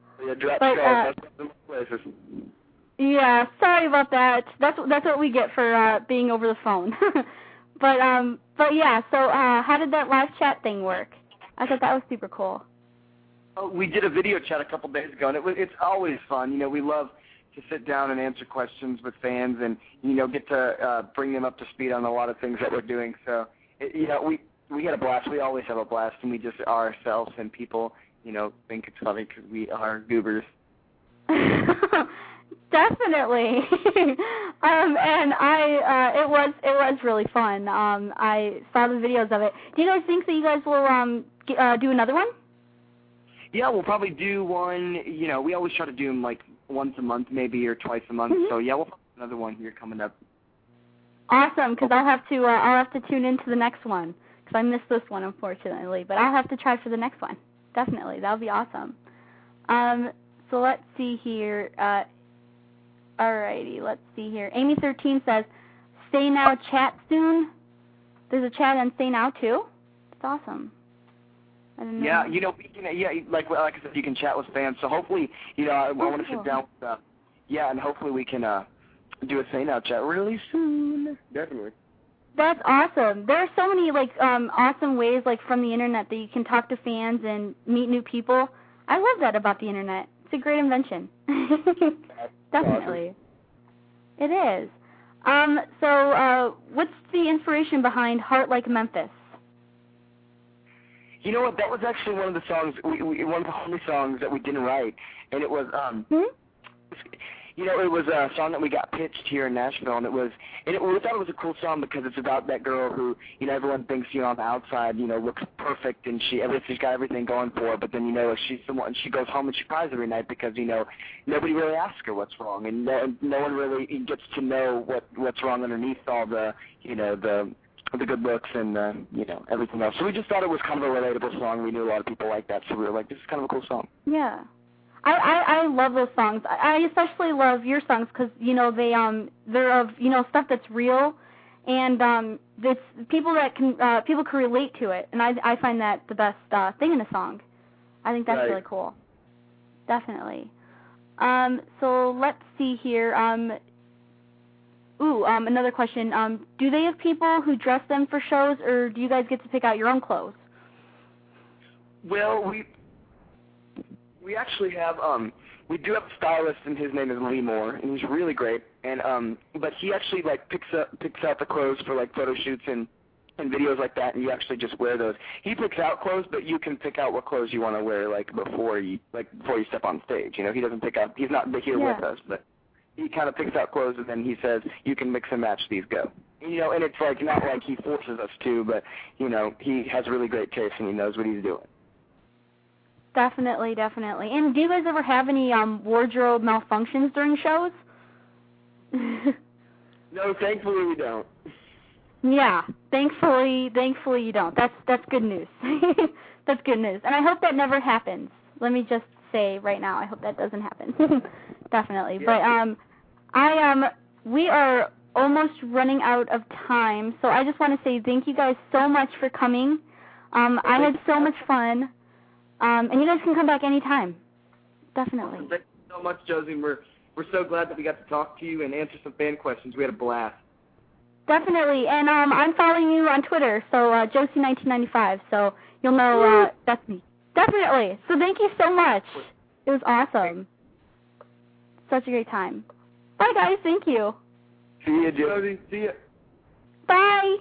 Yeah, sorry about that. That's what we get for being over the phone. But yeah, so how did that live chat thing work? I thought that was super cool. Oh, we did a video chat a couple days ago, and it's always fun. You know, we love to sit down and answer questions with fans, and get to bring them up to speed on a lot of things that we're doing. So, we had a blast. We always have a blast, and we just are ourselves, and people, think it's funny because we are goobers. Definitely. And it was really fun. I saw the videos of it. Do you guys think that you guys will do another one? Yeah, we'll probably do one. We always try to do them like once a month, maybe, or twice a month. Mm-hmm. So yeah, we'll have another one here coming up. Awesome, because I'll have to tune into the next one because I missed this one unfortunately, but I'll have to try for the next one. Definitely, that'll be awesome. So let's see here. Alrighty, let's see here. Amy13 says, "Stay Now, chat soon." There's a chat on Stay Now too. It's awesome. I don't know. Yeah, we can. Yeah, like I said, you can chat with fans. So hopefully, I want to sit down with. And hopefully we can do a Stay Now chat really soon. Definitely. That's awesome. There are so many awesome ways from the internet that you can talk to fans and meet new people. I love that about the internet. It's a great invention. Definitely. Awesome. It is. So what's the inspiration behind Heart Like Memphis? You know what? That was actually one of the songs, one of the only songs that we didn't write, and it was, it was a song that we got pitched here in Nashville, and we thought it was a cool song because it's about that girl who, everyone thinks, on the outside, looks perfect, and she's got everything going for her, but then, she's someone, she goes home and she cries every night because, nobody really asks her what's wrong, and no one really gets to know what's wrong underneath all the, the good looks and, everything else. So we just thought it was kind of a relatable song. We knew a lot of people like that, so we were like, this is kind of a cool song. Yeah. I love those songs. I especially love your songs because, they're of, stuff that's real, and it's people that people can relate to it, and I find that the best thing in a song. I think that's really cool. Definitely. So let's see here. Another question. Do they have people who dress them for shows, or do you guys get to pick out your own clothes? Well, we actually have we do have a stylist, and his name is Lee Moore, and he's really great. And but he actually picks out the clothes for photo shoots and videos like that, and you actually just wear those. He picks out clothes, but you can pick out what clothes you want to wear before you step on stage. He doesn't pick out. He's not here with us, but he kind of picks out clothes, and then he says, you can mix and match these, go. And it's not like he forces us to, but, he has really great taste, and he knows what he's doing. Definitely, definitely. And do you guys ever have any wardrobe malfunctions during shows? No, thankfully we don't. Yeah, thankfully you don't. That's good news. That's good news. And I hope that never happens. Let me just say right now, I hope that doesn't happen. Definitely. Yeah. But we are almost running out of time, so I just want to say thank you guys so much for coming. I had so much fun. And you guys can come back anytime. Definitely. Thank you so much, Josie. We're so glad that we got to talk to you and answer some fan questions. We had a blast. Definitely. And I'm following you on Twitter, so Josie1995, so you'll know that's me. Definitely. So thank you so much. It was awesome. Such a great time. Bye, guys. Thank you. See you, Josie. See you. Bye.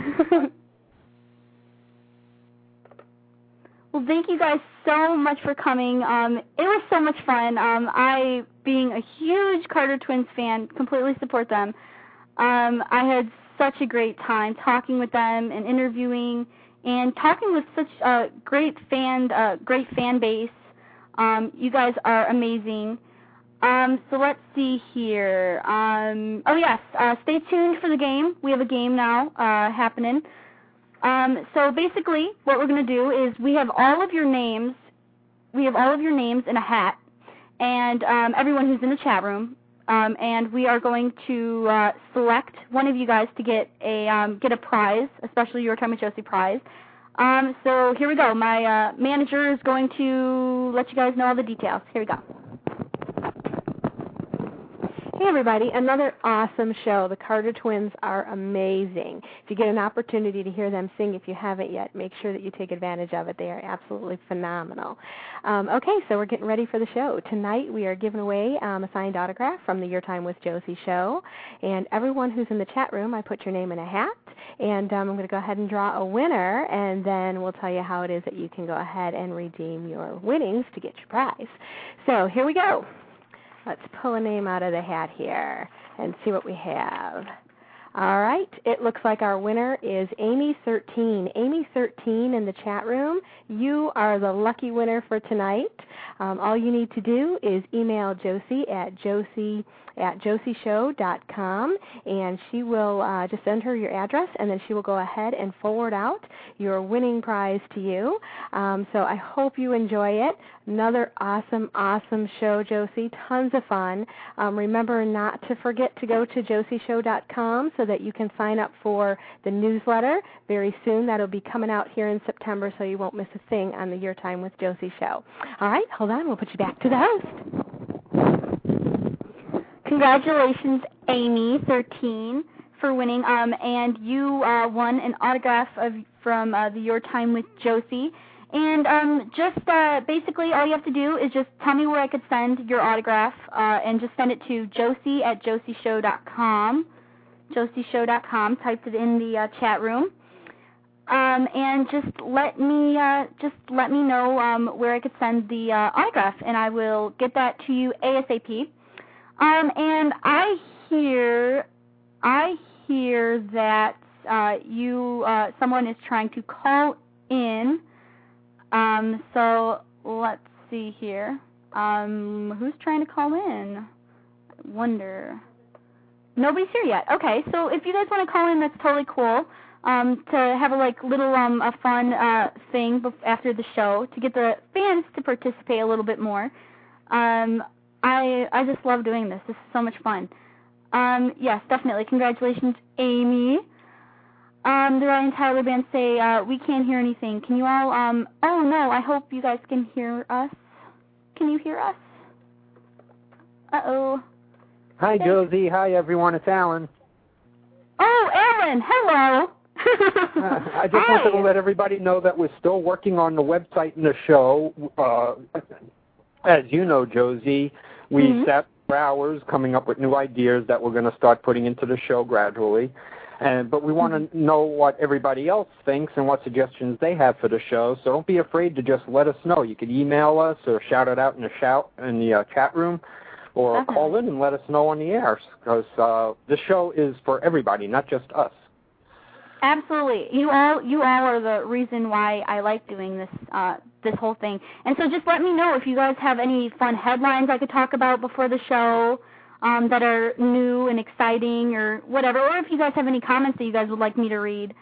Well, thank you guys so much for coming. It was so much fun. I, being a huge Carter Twins fan, completely support them. I had such a great time talking with them and interviewing and talking with such a great fan base. You guys are amazing. So let's see here. Oh yes, stay tuned for the game. We have a game now happening. So basically, what we're going to do is we have all of your names. We have all of your names in a hat, and everyone who's in the chat room. And we are going to select one of you guys to get a prize, especially Your Time with Josie prize. So here we go. My manager is going to let you guys know all the details. Here we go. Hey everybody, another awesome show. The Carter Twins are amazing. If you get an opportunity to hear them sing, if you haven't yet, make sure that you take advantage of it. They are absolutely phenomenal. Okay, so we're getting ready for the show. Tonight we are giving away a signed autograph from the Your Time with Josie show. And everyone who's in the chat room, I put your name in a hat. And I'm going to go ahead and draw a winner, and then we'll tell you how it is that you can go ahead and redeem your winnings to get your prize. So here we go. Let's pull a name out of the hat here and see what we have. All right, it looks like our winner is Amy13. Amy13 in the chat room, you are the lucky winner for tonight. All you need to do is email Josie at josieshow.com, and she will just send her your address, and then she will go ahead and forward out your winning prize to you. So I hope you enjoy it. Another awesome show, Josie. Tons of fun. Remember not to forget to go to josieshow.com so that you can sign up for the newsletter very soon. That'll be coming out here in September, so you won't miss a thing on the Your Time with Josie show. All right, hold on. We'll put you back to the host. Congratulations, Amy13, for winning. And you won an autograph from the Your Time with Josie. And just basically all you have to do is just tell me where I could send your autograph and just send it to Josie at josieshow.com. Josieshow.com. Typed it in the chat room. And just let me know where I could send the autograph, and I will get that to you ASAP. And I hear that someone is trying to call in. So let's see here. Who's trying to call in? I wonder. Nobody's here yet. Okay, so if you guys want to call in, that's totally cool. To have a little a fun thing after the show to get the fans to participate a little bit more. I just love doing this. This is so much fun. Yes, definitely. Congratulations, Amy. The Ryan Tyler Band say, we can't hear anything. Can you all, oh no, I hope you guys can hear us. Can you hear us? Uh-oh. Hi, Josie. Hi, everyone. It's Alan. Oh, Alan. Hello. I just wanted to let everybody know that we're still working on the website and the show. As you know, Josie, we sat for hours coming up with new ideas that we're going to start putting into the show gradually. But we want to know what everybody else thinks and what suggestions they have for the show. So don't be afraid to just let us know. You can email us or shout it out in the chat room, or call in and let us know on the air, because the show is for everybody, not just us. Absolutely. You all are the reason why I like doing this this whole thing. And so just let me know if you guys have any fun headlines I could talk about before the show. that are new and exciting or whatever, or if you guys have any comments that you guys would like me to read.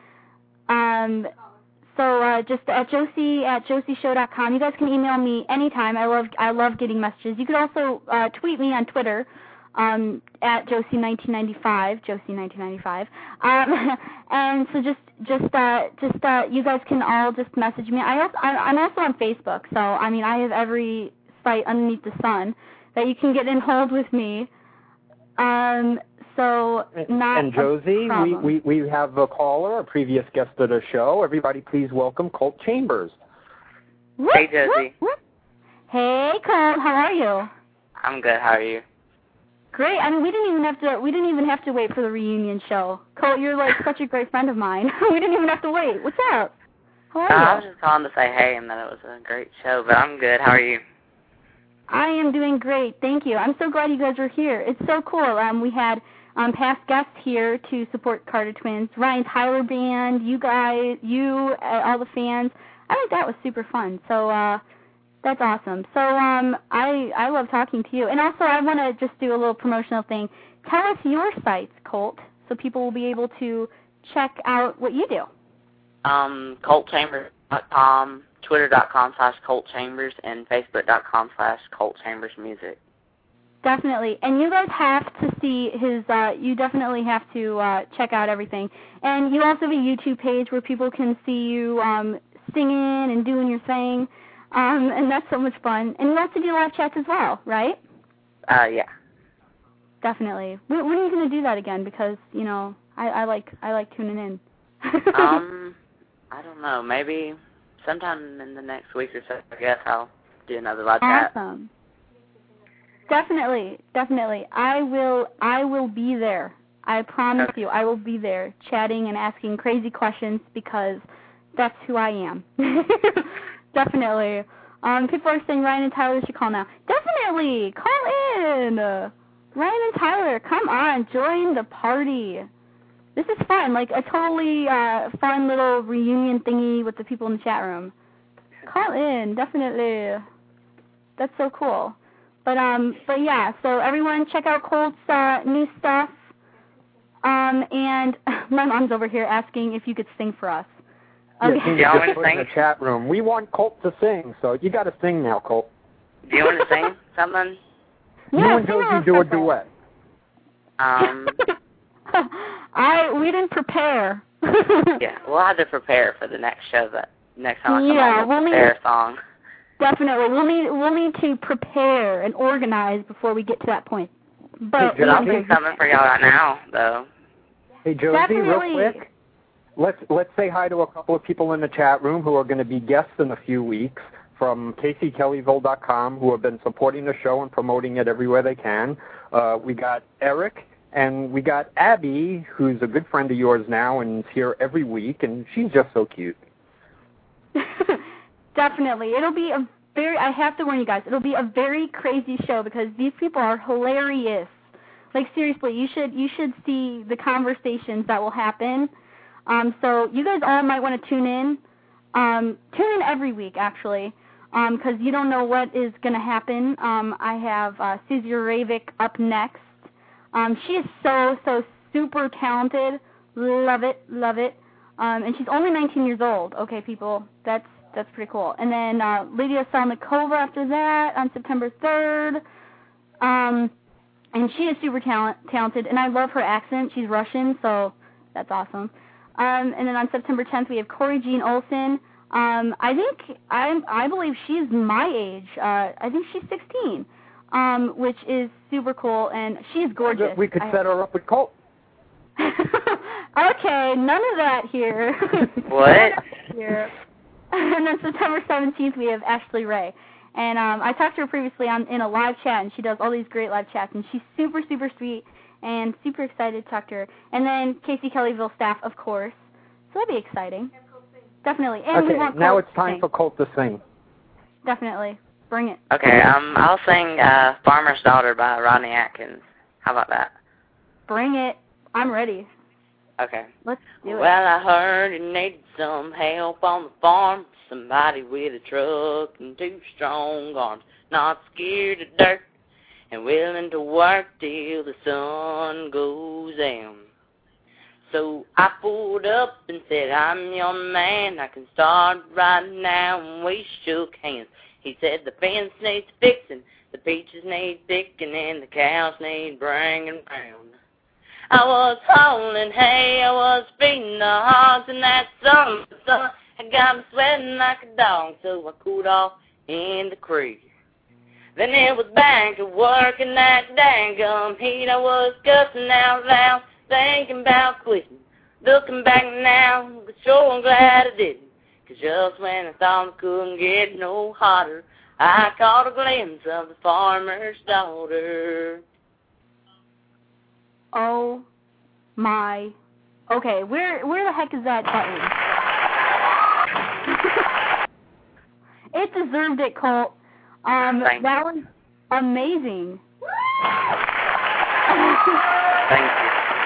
So just at josieshow.com. You guys can email me anytime. I love getting messages. You could also tweet me on Twitter at Josie1995, Josie1995. And so just you guys can all just message me. I'm also on Facebook, so I mean I have every site underneath the sun that you can get in hold with me. So not and Josie, we have a caller, a previous guest of the show. Everybody, please welcome Colt Chambers. Hey, Josie. Hey, Colt. How are you? I'm good. How are you? Great. I mean, we didn't even have to wait for the reunion show. Colt, you're like such a great friend of mine. We didn't even have to wait. What's up? How are you? I was just calling to say hey and that it was a great show, but I'm good. How are you? I am doing great. Thank you. I'm so glad you guys were here. It's so cool. We had past guests here to support Carter Twins, Ryan Tyler Band, you guys, all the fans. I think that was super fun. So that's awesome. So I love talking to you. And also I want to just do a little promotional thing. Tell us your sites, Colt, so people will be able to check out what you do. ColtChambers.com, Twitter.com/ColtChambers, and Facebook.com/ColtChambersMusic. Definitely. And you guys have to see his, you definitely have to check out everything. And you also have a YouTube page where people can see you singing and doing your thing. And that's so much fun. And you also do live chats as well, right? Yeah. Definitely. When are you going to do that again? Because, you know, I like tuning in. I don't know. Maybe sometime in the next week or so, I guess I'll do another live chat. Awesome. Definitely. I will be there. I promise you, I will be there chatting and asking crazy questions because that's who I am. Definitely. People are saying Ryan and Tyler should call now. Definitely. Call in. Ryan and Tyler, come on. Join the party. This is fun. Like a totally fun little reunion thingy with the people in the chat room. Call in. Definitely. That's so cool. But yeah, so everyone check out Colt's new stuff. And my mom's over here asking if you could sing for us. Okay. Yeah, just put in the chat room. We want Colt to sing, so you got to sing now, Colt. Do you want to sing something? You and Josie do a duet. We didn't prepare. Yeah, we'll have to prepare for the next show. Next time I come on, we'll prepare a song. Definitely. We'll need to prepare and organize before we get to that point. But hey, I'll do something for y'all right now, though. Hey, Josie, real quick. Let's say hi to a couple of people in the chat room who are going to be guests in a few weeks from KCKellyville.com who have been supporting the show and promoting it everywhere they can. We got Eric, and we got Abby, who's a good friend of yours now and is here every week, and she's just so cute. Definitely. It'll be I have to warn you guys, it'll be a very crazy show because these people are hilarious. Like, seriously, you should see the conversations that will happen. So you guys all might want to tune in. Tune in every week, actually, because you don't know what is going to happen. I have Susie Ravik up next. She is so super talented. Love it. And she's only 19 years old. Okay, people, that's pretty cool. And then Lydia Salnikova after that on September 3rd. And she is super talented, and I love her accent. She's Russian, so that's awesome. And then on September 10th, we have Corey Jean Olsen. I believe she's my age. I think she's 16, which is super cool, and she's gorgeous. We could set her up with Colt. Okay, none of that here. What? Here. And then September 17th, we have Ashley Ray. And I talked to her previously in a live chat, and she does all these great live chats, and she's super, super sweet and super excited to talk to her. And then Casey Kellyville staff, of course. So that'd be exciting. Definitely. And okay, we want now Colt it's time for Colt to sing. Definitely. Bring it. Okay, I'll sing Farmer's Daughter by Rodney Atkins. How about that? Bring it. I'm ready. Okay. Let's do it. Well, I heard you needed some help on the farm. Somebody with a truck and 2 strong arms, not scared of dirt. and willing to work till the sun goes down. So I pulled up and said, I'm your man, I can start right now, and we shook hands. He said the fence needs fixing, the peaches need picking, and the cows need bringing round. I was hauling hay, I was feeding the hogs, and that summer sun had got me sweating like a dog, so I cooled off in the creek. Then it was back to work in that dang-gum heat. I was cussing out loud, thinking about quitting. Looking back now, but sure I'm glad I didn't. 'Cause just when I thought it couldn't get no hotter, I caught a glimpse of the farmer's daughter. Oh my. Okay, where the heck is that button? It deserved it, Colt. Thank that you. was amazing. Thank you.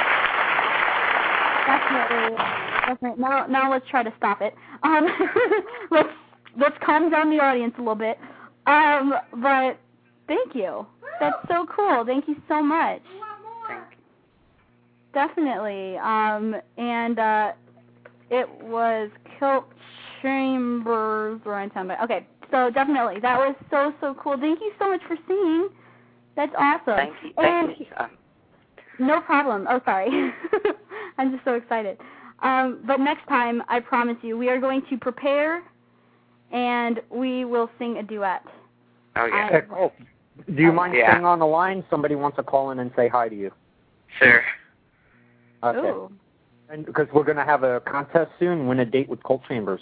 Definitely. Now let's try to stop it. Let's calm down the audience a little bit. But thank you. That's so cool. Thank you so much. Thank you. Definitely. And it was Colt Chambers, Ryan Town. Okay, so definitely. That was so cool. Thank you so much for singing. That's awesome. Thank you. Thank you. No problem. Oh, sorry. I'm just so excited. But next time, I promise you, we are going to prepare, and we will sing a duet. Oh, yeah. Do you mind staying on the line? Somebody wants to call in and say hi to you. Sure. Okay. Ooh. And because we're going to have a contest soon, win a date with Colt Chambers.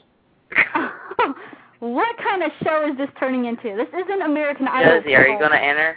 What kind of show is this turning into? This isn't American Idol. Josie, are you going to enter?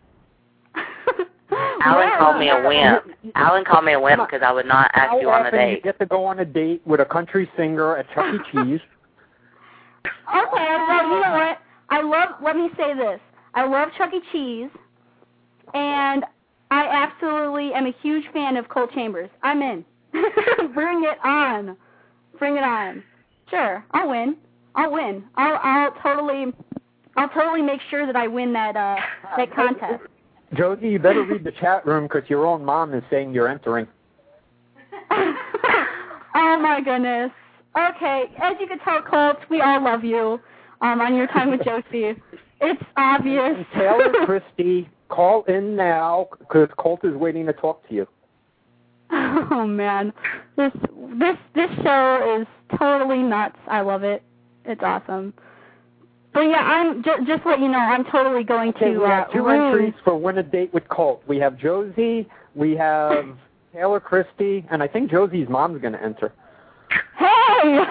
Alan called me a wimp. Alan called me a wimp because I would not ask you on a How often date. you get to go on a date with a country singer at Chuck E. Cheese? Okay, well, you know what? Let me say this. I love Chuck E. Cheese, and I absolutely am a huge fan of Colt Chambers. I'm in. Bring it on. Bring it on. Sure, I'll win. I'll totally make sure that I win that contest. Josie, you better read the chat room because your own mom is saying you're entering. Oh, my goodness. Okay, as you can tell, Colt, we all love you on Your Time with Josie. It's obvious. And Taylor Christie, call in now because Colt is waiting to talk to you. Oh, man. This show is totally nuts. I love it. It's awesome. But yeah, I'm just to let you know, I'm totally going to. We have two entries for Win a Date with Colt. We have Josie, we have Taylor Christie, and I think Josie's mom's going to enter. Hey!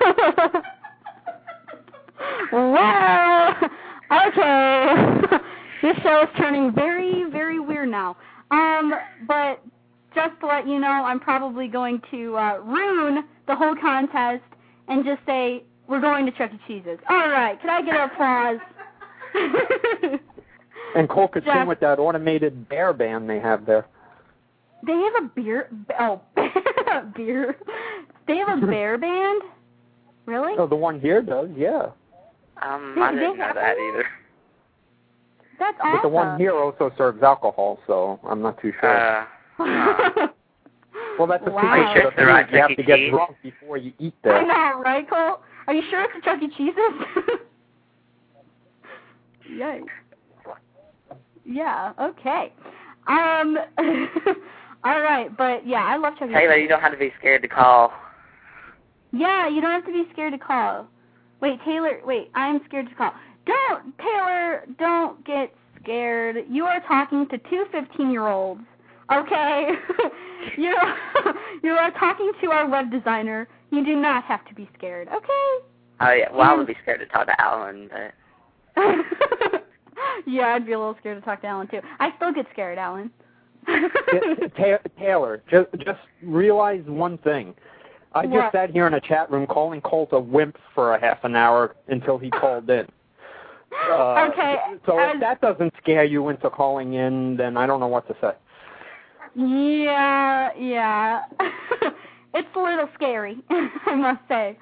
Well, okay. This show is turning very, very weird now. But just to let you know, I'm probably going to ruin the whole contest and just say, we're going to Chuck E. Cheese's. All right. Can I get an applause? And Cole could sing with that automated bear band they have there. They have a beer. Oh, beer. They have a bear band? Really? Oh, the one here does, yeah. I didn't know that either. That's awesome. But the one here also serves alcohol, so I'm not too sure. Well, that's a wow. secret. Sure right you have to get drunk before you eat there. I know, right, Cole? Are you sure it's a Chuck E. Cheese's? Yikes. Yeah, okay. All right, but yeah, I love Chuck E. Cheese. Taylor, you don't have to be scared to call. Yeah, you don't have to be scared to call. Wait, Taylor, I'm scared to call. Don't get scared. You are talking to two 15-year-olds, okay? You are talking to our web designer. You do not have to be scared, okay? Oh, yeah. Well, I would be scared to talk to Alan, but... Yeah, I'd be a little scared to talk to Alan, too. I still get scared, Alan. Taylor, just realize one thing. I just sat here in a chat room calling Colt a wimp for a half an hour until he called in. Okay. So if that doesn't scare you into calling in, then I don't know what to say. Yeah. It's a little scary, I must say.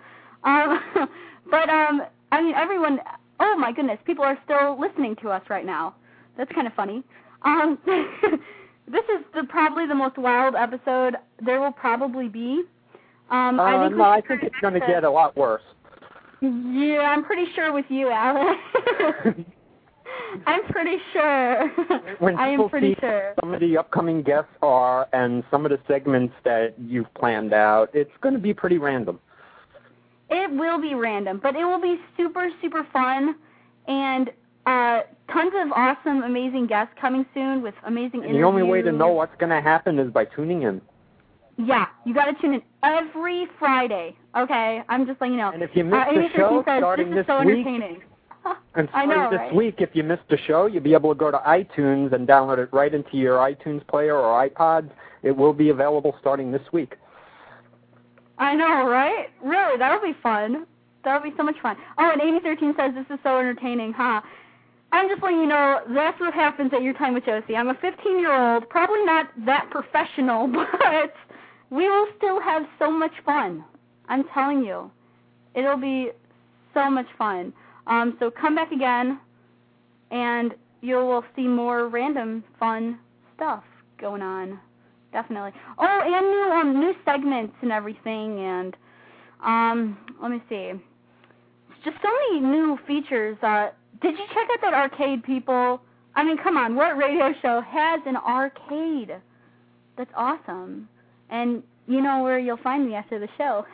But, I mean, everyone, oh my goodness, people are still listening to us right now. That's kind of funny. This is probably the most wild episode there will probably be. I think it's going to get a lot worse. Yeah, I'm pretty sure with you, Alex. I'm pretty sure. When I am people pretty see sure. some of the upcoming guests are and some of the segments that you've planned out, it's going to be pretty random. It will be random, but it will be super, super fun, and tons of awesome, amazing guests coming soon with amazing interviews. The only way to know what's going to happen is by tuning in. Yeah, you got to tune in every Friday, okay? I'm just letting you know. And if you missed the show starting this this is so week, entertaining. and I know, starting right? this week, if you missed the show, you'll be able to go to iTunes and download it right into your iTunes player or iPod. It will be available starting this week. I know, right? Really, that'll be fun. That'll be so much fun. Oh, and Amy13 says this is so entertaining, huh? I'm just letting you know that's what happens at Your Time with Josie. I'm a 15-year-old, probably not that professional, but we will still have so much fun. I'm telling you. It'll be so much fun. So come back again, and you will see more random fun stuff going on. Definitely. Oh, and new segments and everything, and let me see. Just so many new features. Did you check out that arcade, people? I mean, come on, what radio show has an arcade? That's awesome. And you know where you'll find me after the show.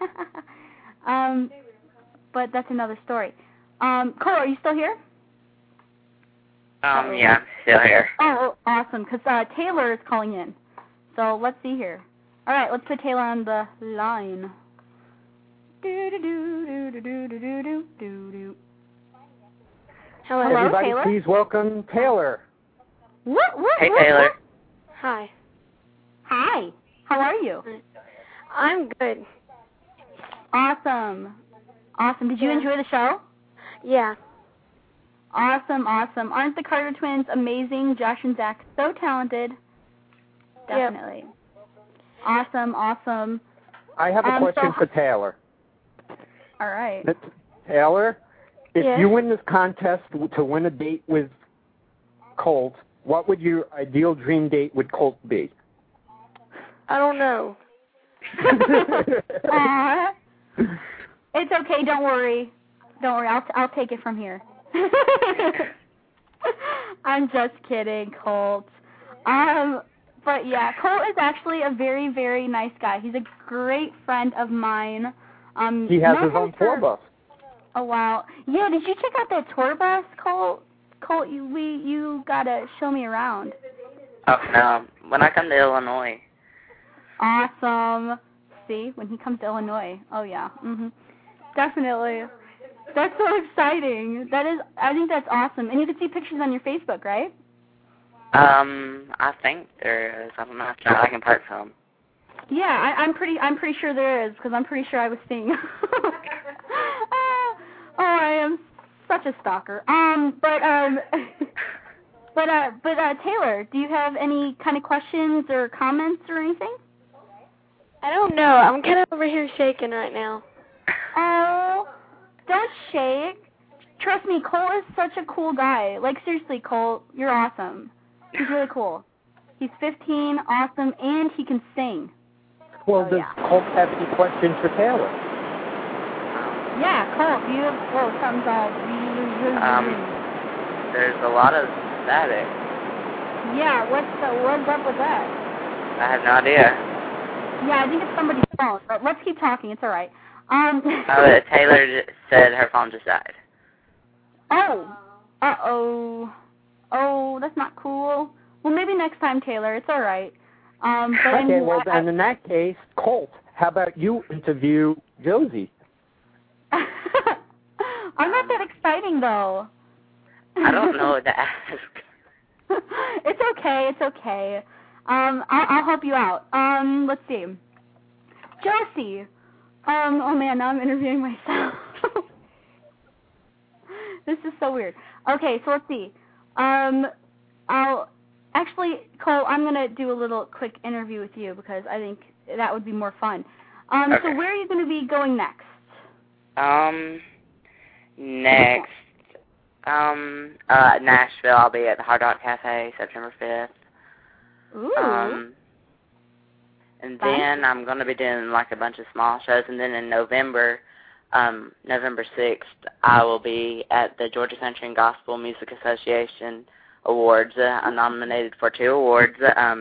But that's another story. Cole, are you still here? Yeah, I'm still here. Oh, awesome, because Taylor is calling in. So let's see here. All right, let's put Taylor on the line. Hello, Everybody, Taylor. please welcome Taylor. Hey, Taylor. Hi. Hi. How are you? I'm good. Awesome. Awesome. Did you enjoy the show? Yeah. Awesome, awesome. Aren't the Carter twins amazing? Josh and Zach, so talented. Definitely. Yep. Awesome, awesome. I have a question for Taylor. All right. Taylor, if Yes? you win this contest to win a date with Colt, what would your ideal dream date with Colt be? I don't know. It's okay. Don't worry. Don't worry. I'll take it from here. I'm just kidding, Colt. But yeah, Colt is actually a very, very nice guy. He's a great friend of mine. He has his own tour bus. Oh wow. Yeah, did you check out that tour bus, Colt? Colt, you gotta show me around. Oh no, when I come to Illinois. Awesome. See, when he comes to Illinois. Oh yeah. Definitely. That's so exciting. I think that's awesome. And you can see pictures on your Facebook, right? I think there is. I'm not sure. I can post some. Yeah, I'm pretty sure there is, because I'm pretty sure I was seeing. Oh, I am such a stalker. But Taylor, do you have any kind of questions or comments or anything? I don't know. I'm kind of over here shaking right now. Oh, don't shake. Trust me, Cole is such a cool guy. Like, seriously, Cole, you're awesome. He's really cool. He's 15, awesome, and he can sing. Well, does Colt have any questions for Taylor? Yeah, Cole, do you have... Whoa, something's all... There's a lot of static. Yeah, what's up with that? I have no idea. Yeah, I think it's somebody's phone, but let's keep talking. It's all right. Taylor said her phone just died. Oh. Uh-oh. Oh, that's not cool. Well, maybe next time, Taylor. It's all right. But Okay, well, then in that case, Colt, how about you interview Josie? I'm not that exciting, though. I don't know what to ask. It's okay. It's okay. I'll help you out. Let's see. Josie. Oh, man, now I'm interviewing myself. This is so weird. Okay, so let's see. Actually, Cole, I'm going to do a little quick interview with you because I think that would be more fun. Okay. So where are you going to be going next? Next, Nashville, I'll be at the Hard Rock Cafe September 5th. Ooh. And then I'm going to be doing like a bunch of small shows. And then in November, November 6th, I will be at the Georgia Country and Gospel Music Association Awards. I'm nominated for 2 awards,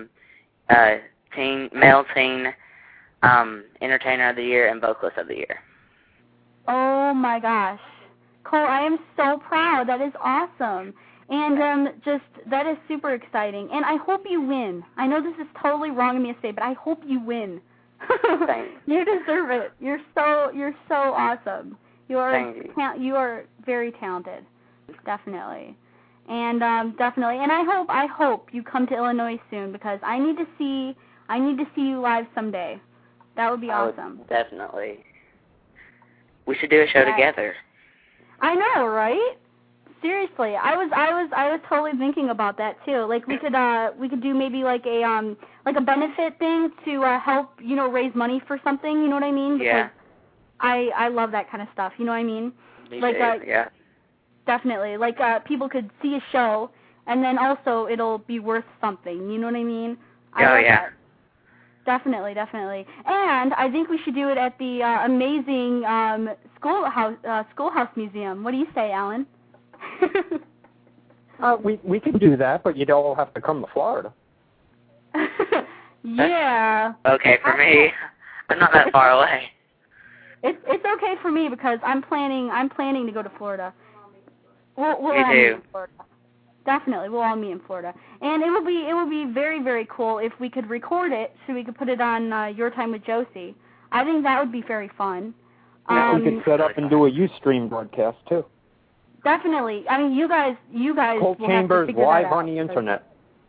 Male Teen Entertainer of the Year and Vocalist of the Year. Oh, my gosh. Cole, I am so proud. That is awesome. And that is super exciting. And I hope you win. I know this is totally wrong of me to say, but I hope you win. Thanks. You deserve it. You're so awesome. You are very talented. Definitely. And definitely. And I hope you come to Illinois soon because I need to see you live someday. That would be awesome. Definitely. We should do a show together. I know, right? Seriously, I was totally thinking about that too. Like we could do maybe like a benefit thing to help raise money for something. You know what I mean? Yeah. Because I love that kind of stuff. You know what I mean? Me too. Yeah. Definitely. Like people could see a show and then also it'll be worth something. You know what I mean? Yeah. Definitely. And I think we should do it at the amazing Schoolhouse Museum. What do you say, Alan? We can do that, but you'd all have to come to Florida. Yeah. Okay for me. I'm not that far away. It's okay for me because I'm planning to go to Florida. We'll me all too. meet in Florida. Definitely, we'll all meet in Florida, and it would be very, very cool if we could record it so we could put it on Your Time with Josie. I think that would be very fun. Yeah, we could set up and do a Ustream broadcast too. Definitely. I mean, you guys. Cold Chambers live on the internet.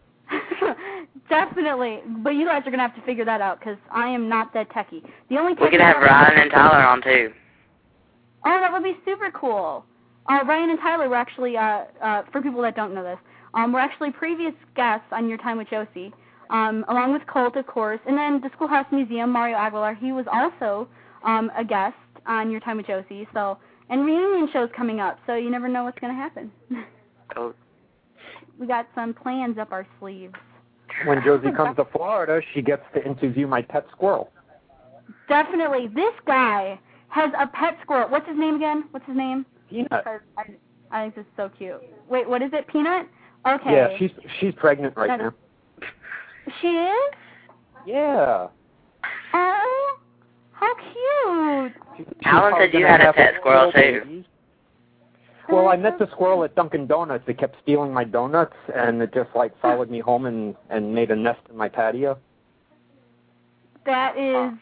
Definitely, but you guys are gonna have to figure that out because I am not that techie. The only we could have Ryan and Tyler on too. Oh, that would be super cool. Ryan and Tyler were actually, for people that don't know this, were actually previous guests on Your Time with Josie, along with Colt, of course, and then the Schoolhouse Museum, Mario Aguilar, he was also a guest on Your Time with Josie. So, and reunion shows coming up, so you never know what's going to happen. Oh. We got some plans up our sleeves. When Josie comes to Florida, she gets to interview my pet squirrel. Definitely. This guy has a pet squirrel. What's his name again? Peanut. I think this is so cute. Wait, what is it? Peanut? Okay. Yeah, she's pregnant right now. She is? Yeah. Oh, how cute. Alan said you had a pet squirrel too. Well, I met the squirrel at Dunkin' Donuts. It kept stealing my donuts, and it just followed me home and made a nest in my patio. That is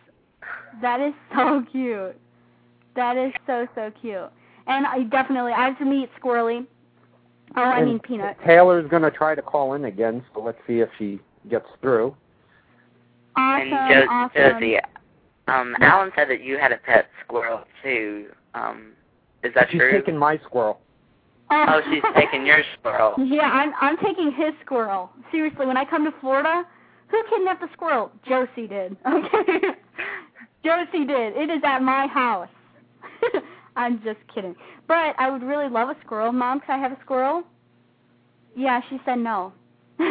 so cute. That is so cute. And I have to meet Squirrely. Oh, I mean Peanut. Taylor's going to try to call in again, so let's see if she gets through. Awesome, and Josie, Alan said that you had a pet squirrel too. Is that true? She's taking my squirrel. Oh, she's taking your squirrel. Yeah, I'm taking his squirrel. Seriously, when I come to Florida, who kidnapped the squirrel? Josie did. Okay? Josie did. It is at my house. I'm just kidding. But I would really love a squirrel. Mom, can I have a squirrel? Yeah, she said no. But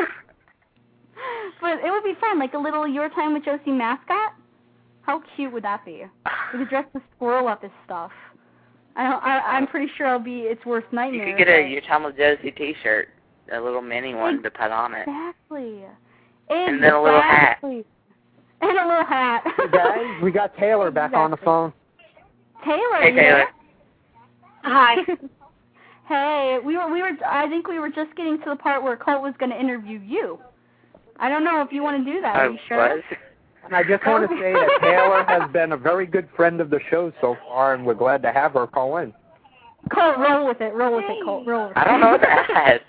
it would be fun, like a little Your Time with Josie mascot. How cute would that be? We could dress the squirrel up as stuff. I'm pretty sure it's worst nightmare. You could get a Your Time with Josie T-shirt, a little mini one to put on it. Exactly. And then a little hat. And a little hat. Hey guys, we got Taylor back on the phone. Taylor. Hey, Taylor. Hi. Hey, I think we were just getting to the part where Colt was going to interview you. I don't know if you want to do that. Are you sure? And I just want to say that Taylor has been a very good friend of the show so far, and we're glad to have her call in. Colt, roll with it, Colt, roll with it. I don't know what to ask.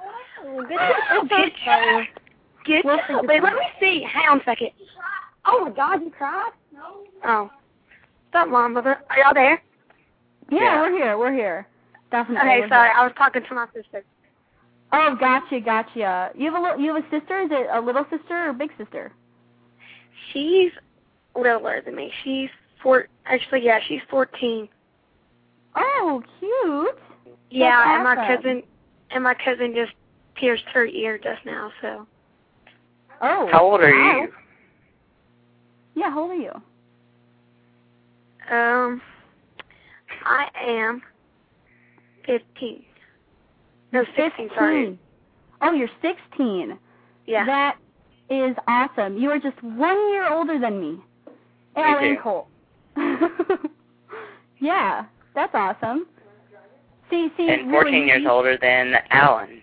Wait, let me see. Hang on a second. Oh my God, you cried? No. Oh. Stop, Mom. Are y'all there? Yeah, we're here. Definitely. Okay, sorry. I was talking to my sister. Oh, gotcha. You have a sister? Is it a little sister or big sister? She's littler than me. She's 14. Oh, cute. Yeah, awesome. and my cousin just pierced her ear just now, so. Oh. How old are wow. you? Yeah, how old are you? I am 15. No, 16, 15. sorry. Oh, you're 16. Yeah. That is awesome. You are just 1 year older than me. Alan Colt. Yeah, that's awesome. See, and 14 really, years older than Alan.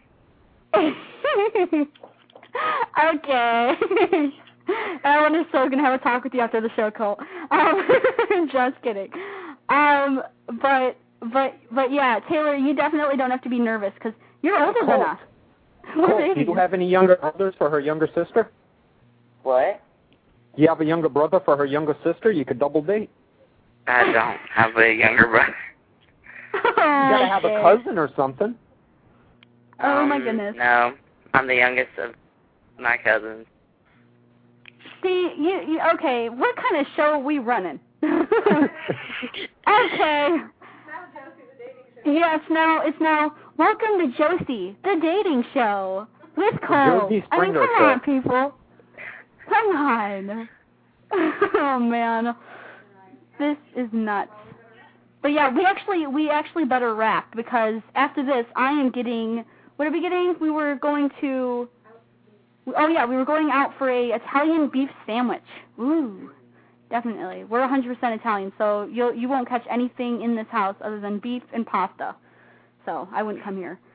Okay. Alan is so going to have a talk with you after the show, Colt. Just kidding. But yeah, Taylor, you definitely don't have to be nervous because you're older than us. Colt, do you have any younger brothers for her younger sister? What? Do you have a younger brother for her younger sister? You could double date. I don't have a younger brother. You gotta have a cousin or something. Oh my goodness. No, I'm the youngest of my cousins. See, you okay, what kind of show are we running? Okay. Yes, it's now welcome to Josie, the dating show with Cole. Josie Springer come on, people. Come on. Oh man, this is nuts. But yeah, we actually better wrap because after this, I am getting. What are we getting? We were going to. Oh yeah, we were going out for a Italian beef sandwich. Ooh. Definitely. We're 100% Italian, so you won't catch anything in this house other than beef and pasta. So I wouldn't come here.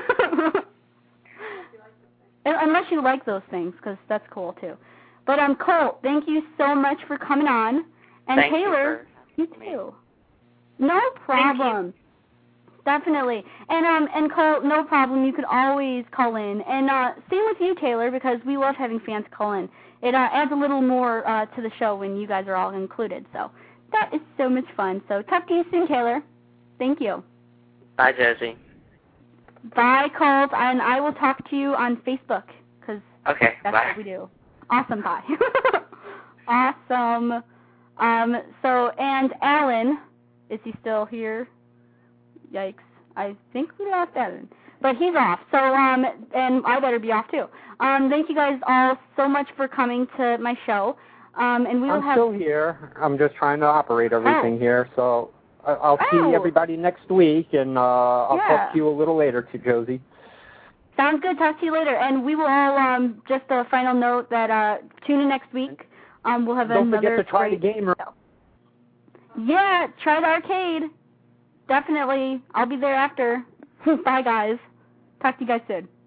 Unless you like those things, because that's cool too. But Colt, thank you so much for coming on. And Thank Taylor, you too. No problem. Definitely. And Colt, no problem. You could always call in. And same with you, Taylor, because we love having fans call in. It adds a little more to the show when you guys are all included. So that is so much fun. So talk to you soon, Taylor. Thank you. Bye, Josie. Bye, Colt. And I will talk to you on Facebook because that's bye. what we do. Awesome. Bye. Awesome. So, and Alan, is he still here? Yikes. I think we lost Alan. But he's off. So, and I better be off too. Thank you guys all so much for coming to my show. And we will I'm still here. I'm just trying to operate everything here. So I'll see everybody next week, and I'll talk to you a little later, to Josie. Sounds good. Talk to you later. And we will all, just a final note that tune in next week. We'll have Don't another forget to try the game. Yeah, try the arcade. Definitely. I'll be there after. Bye, guys. Talk to you guys soon.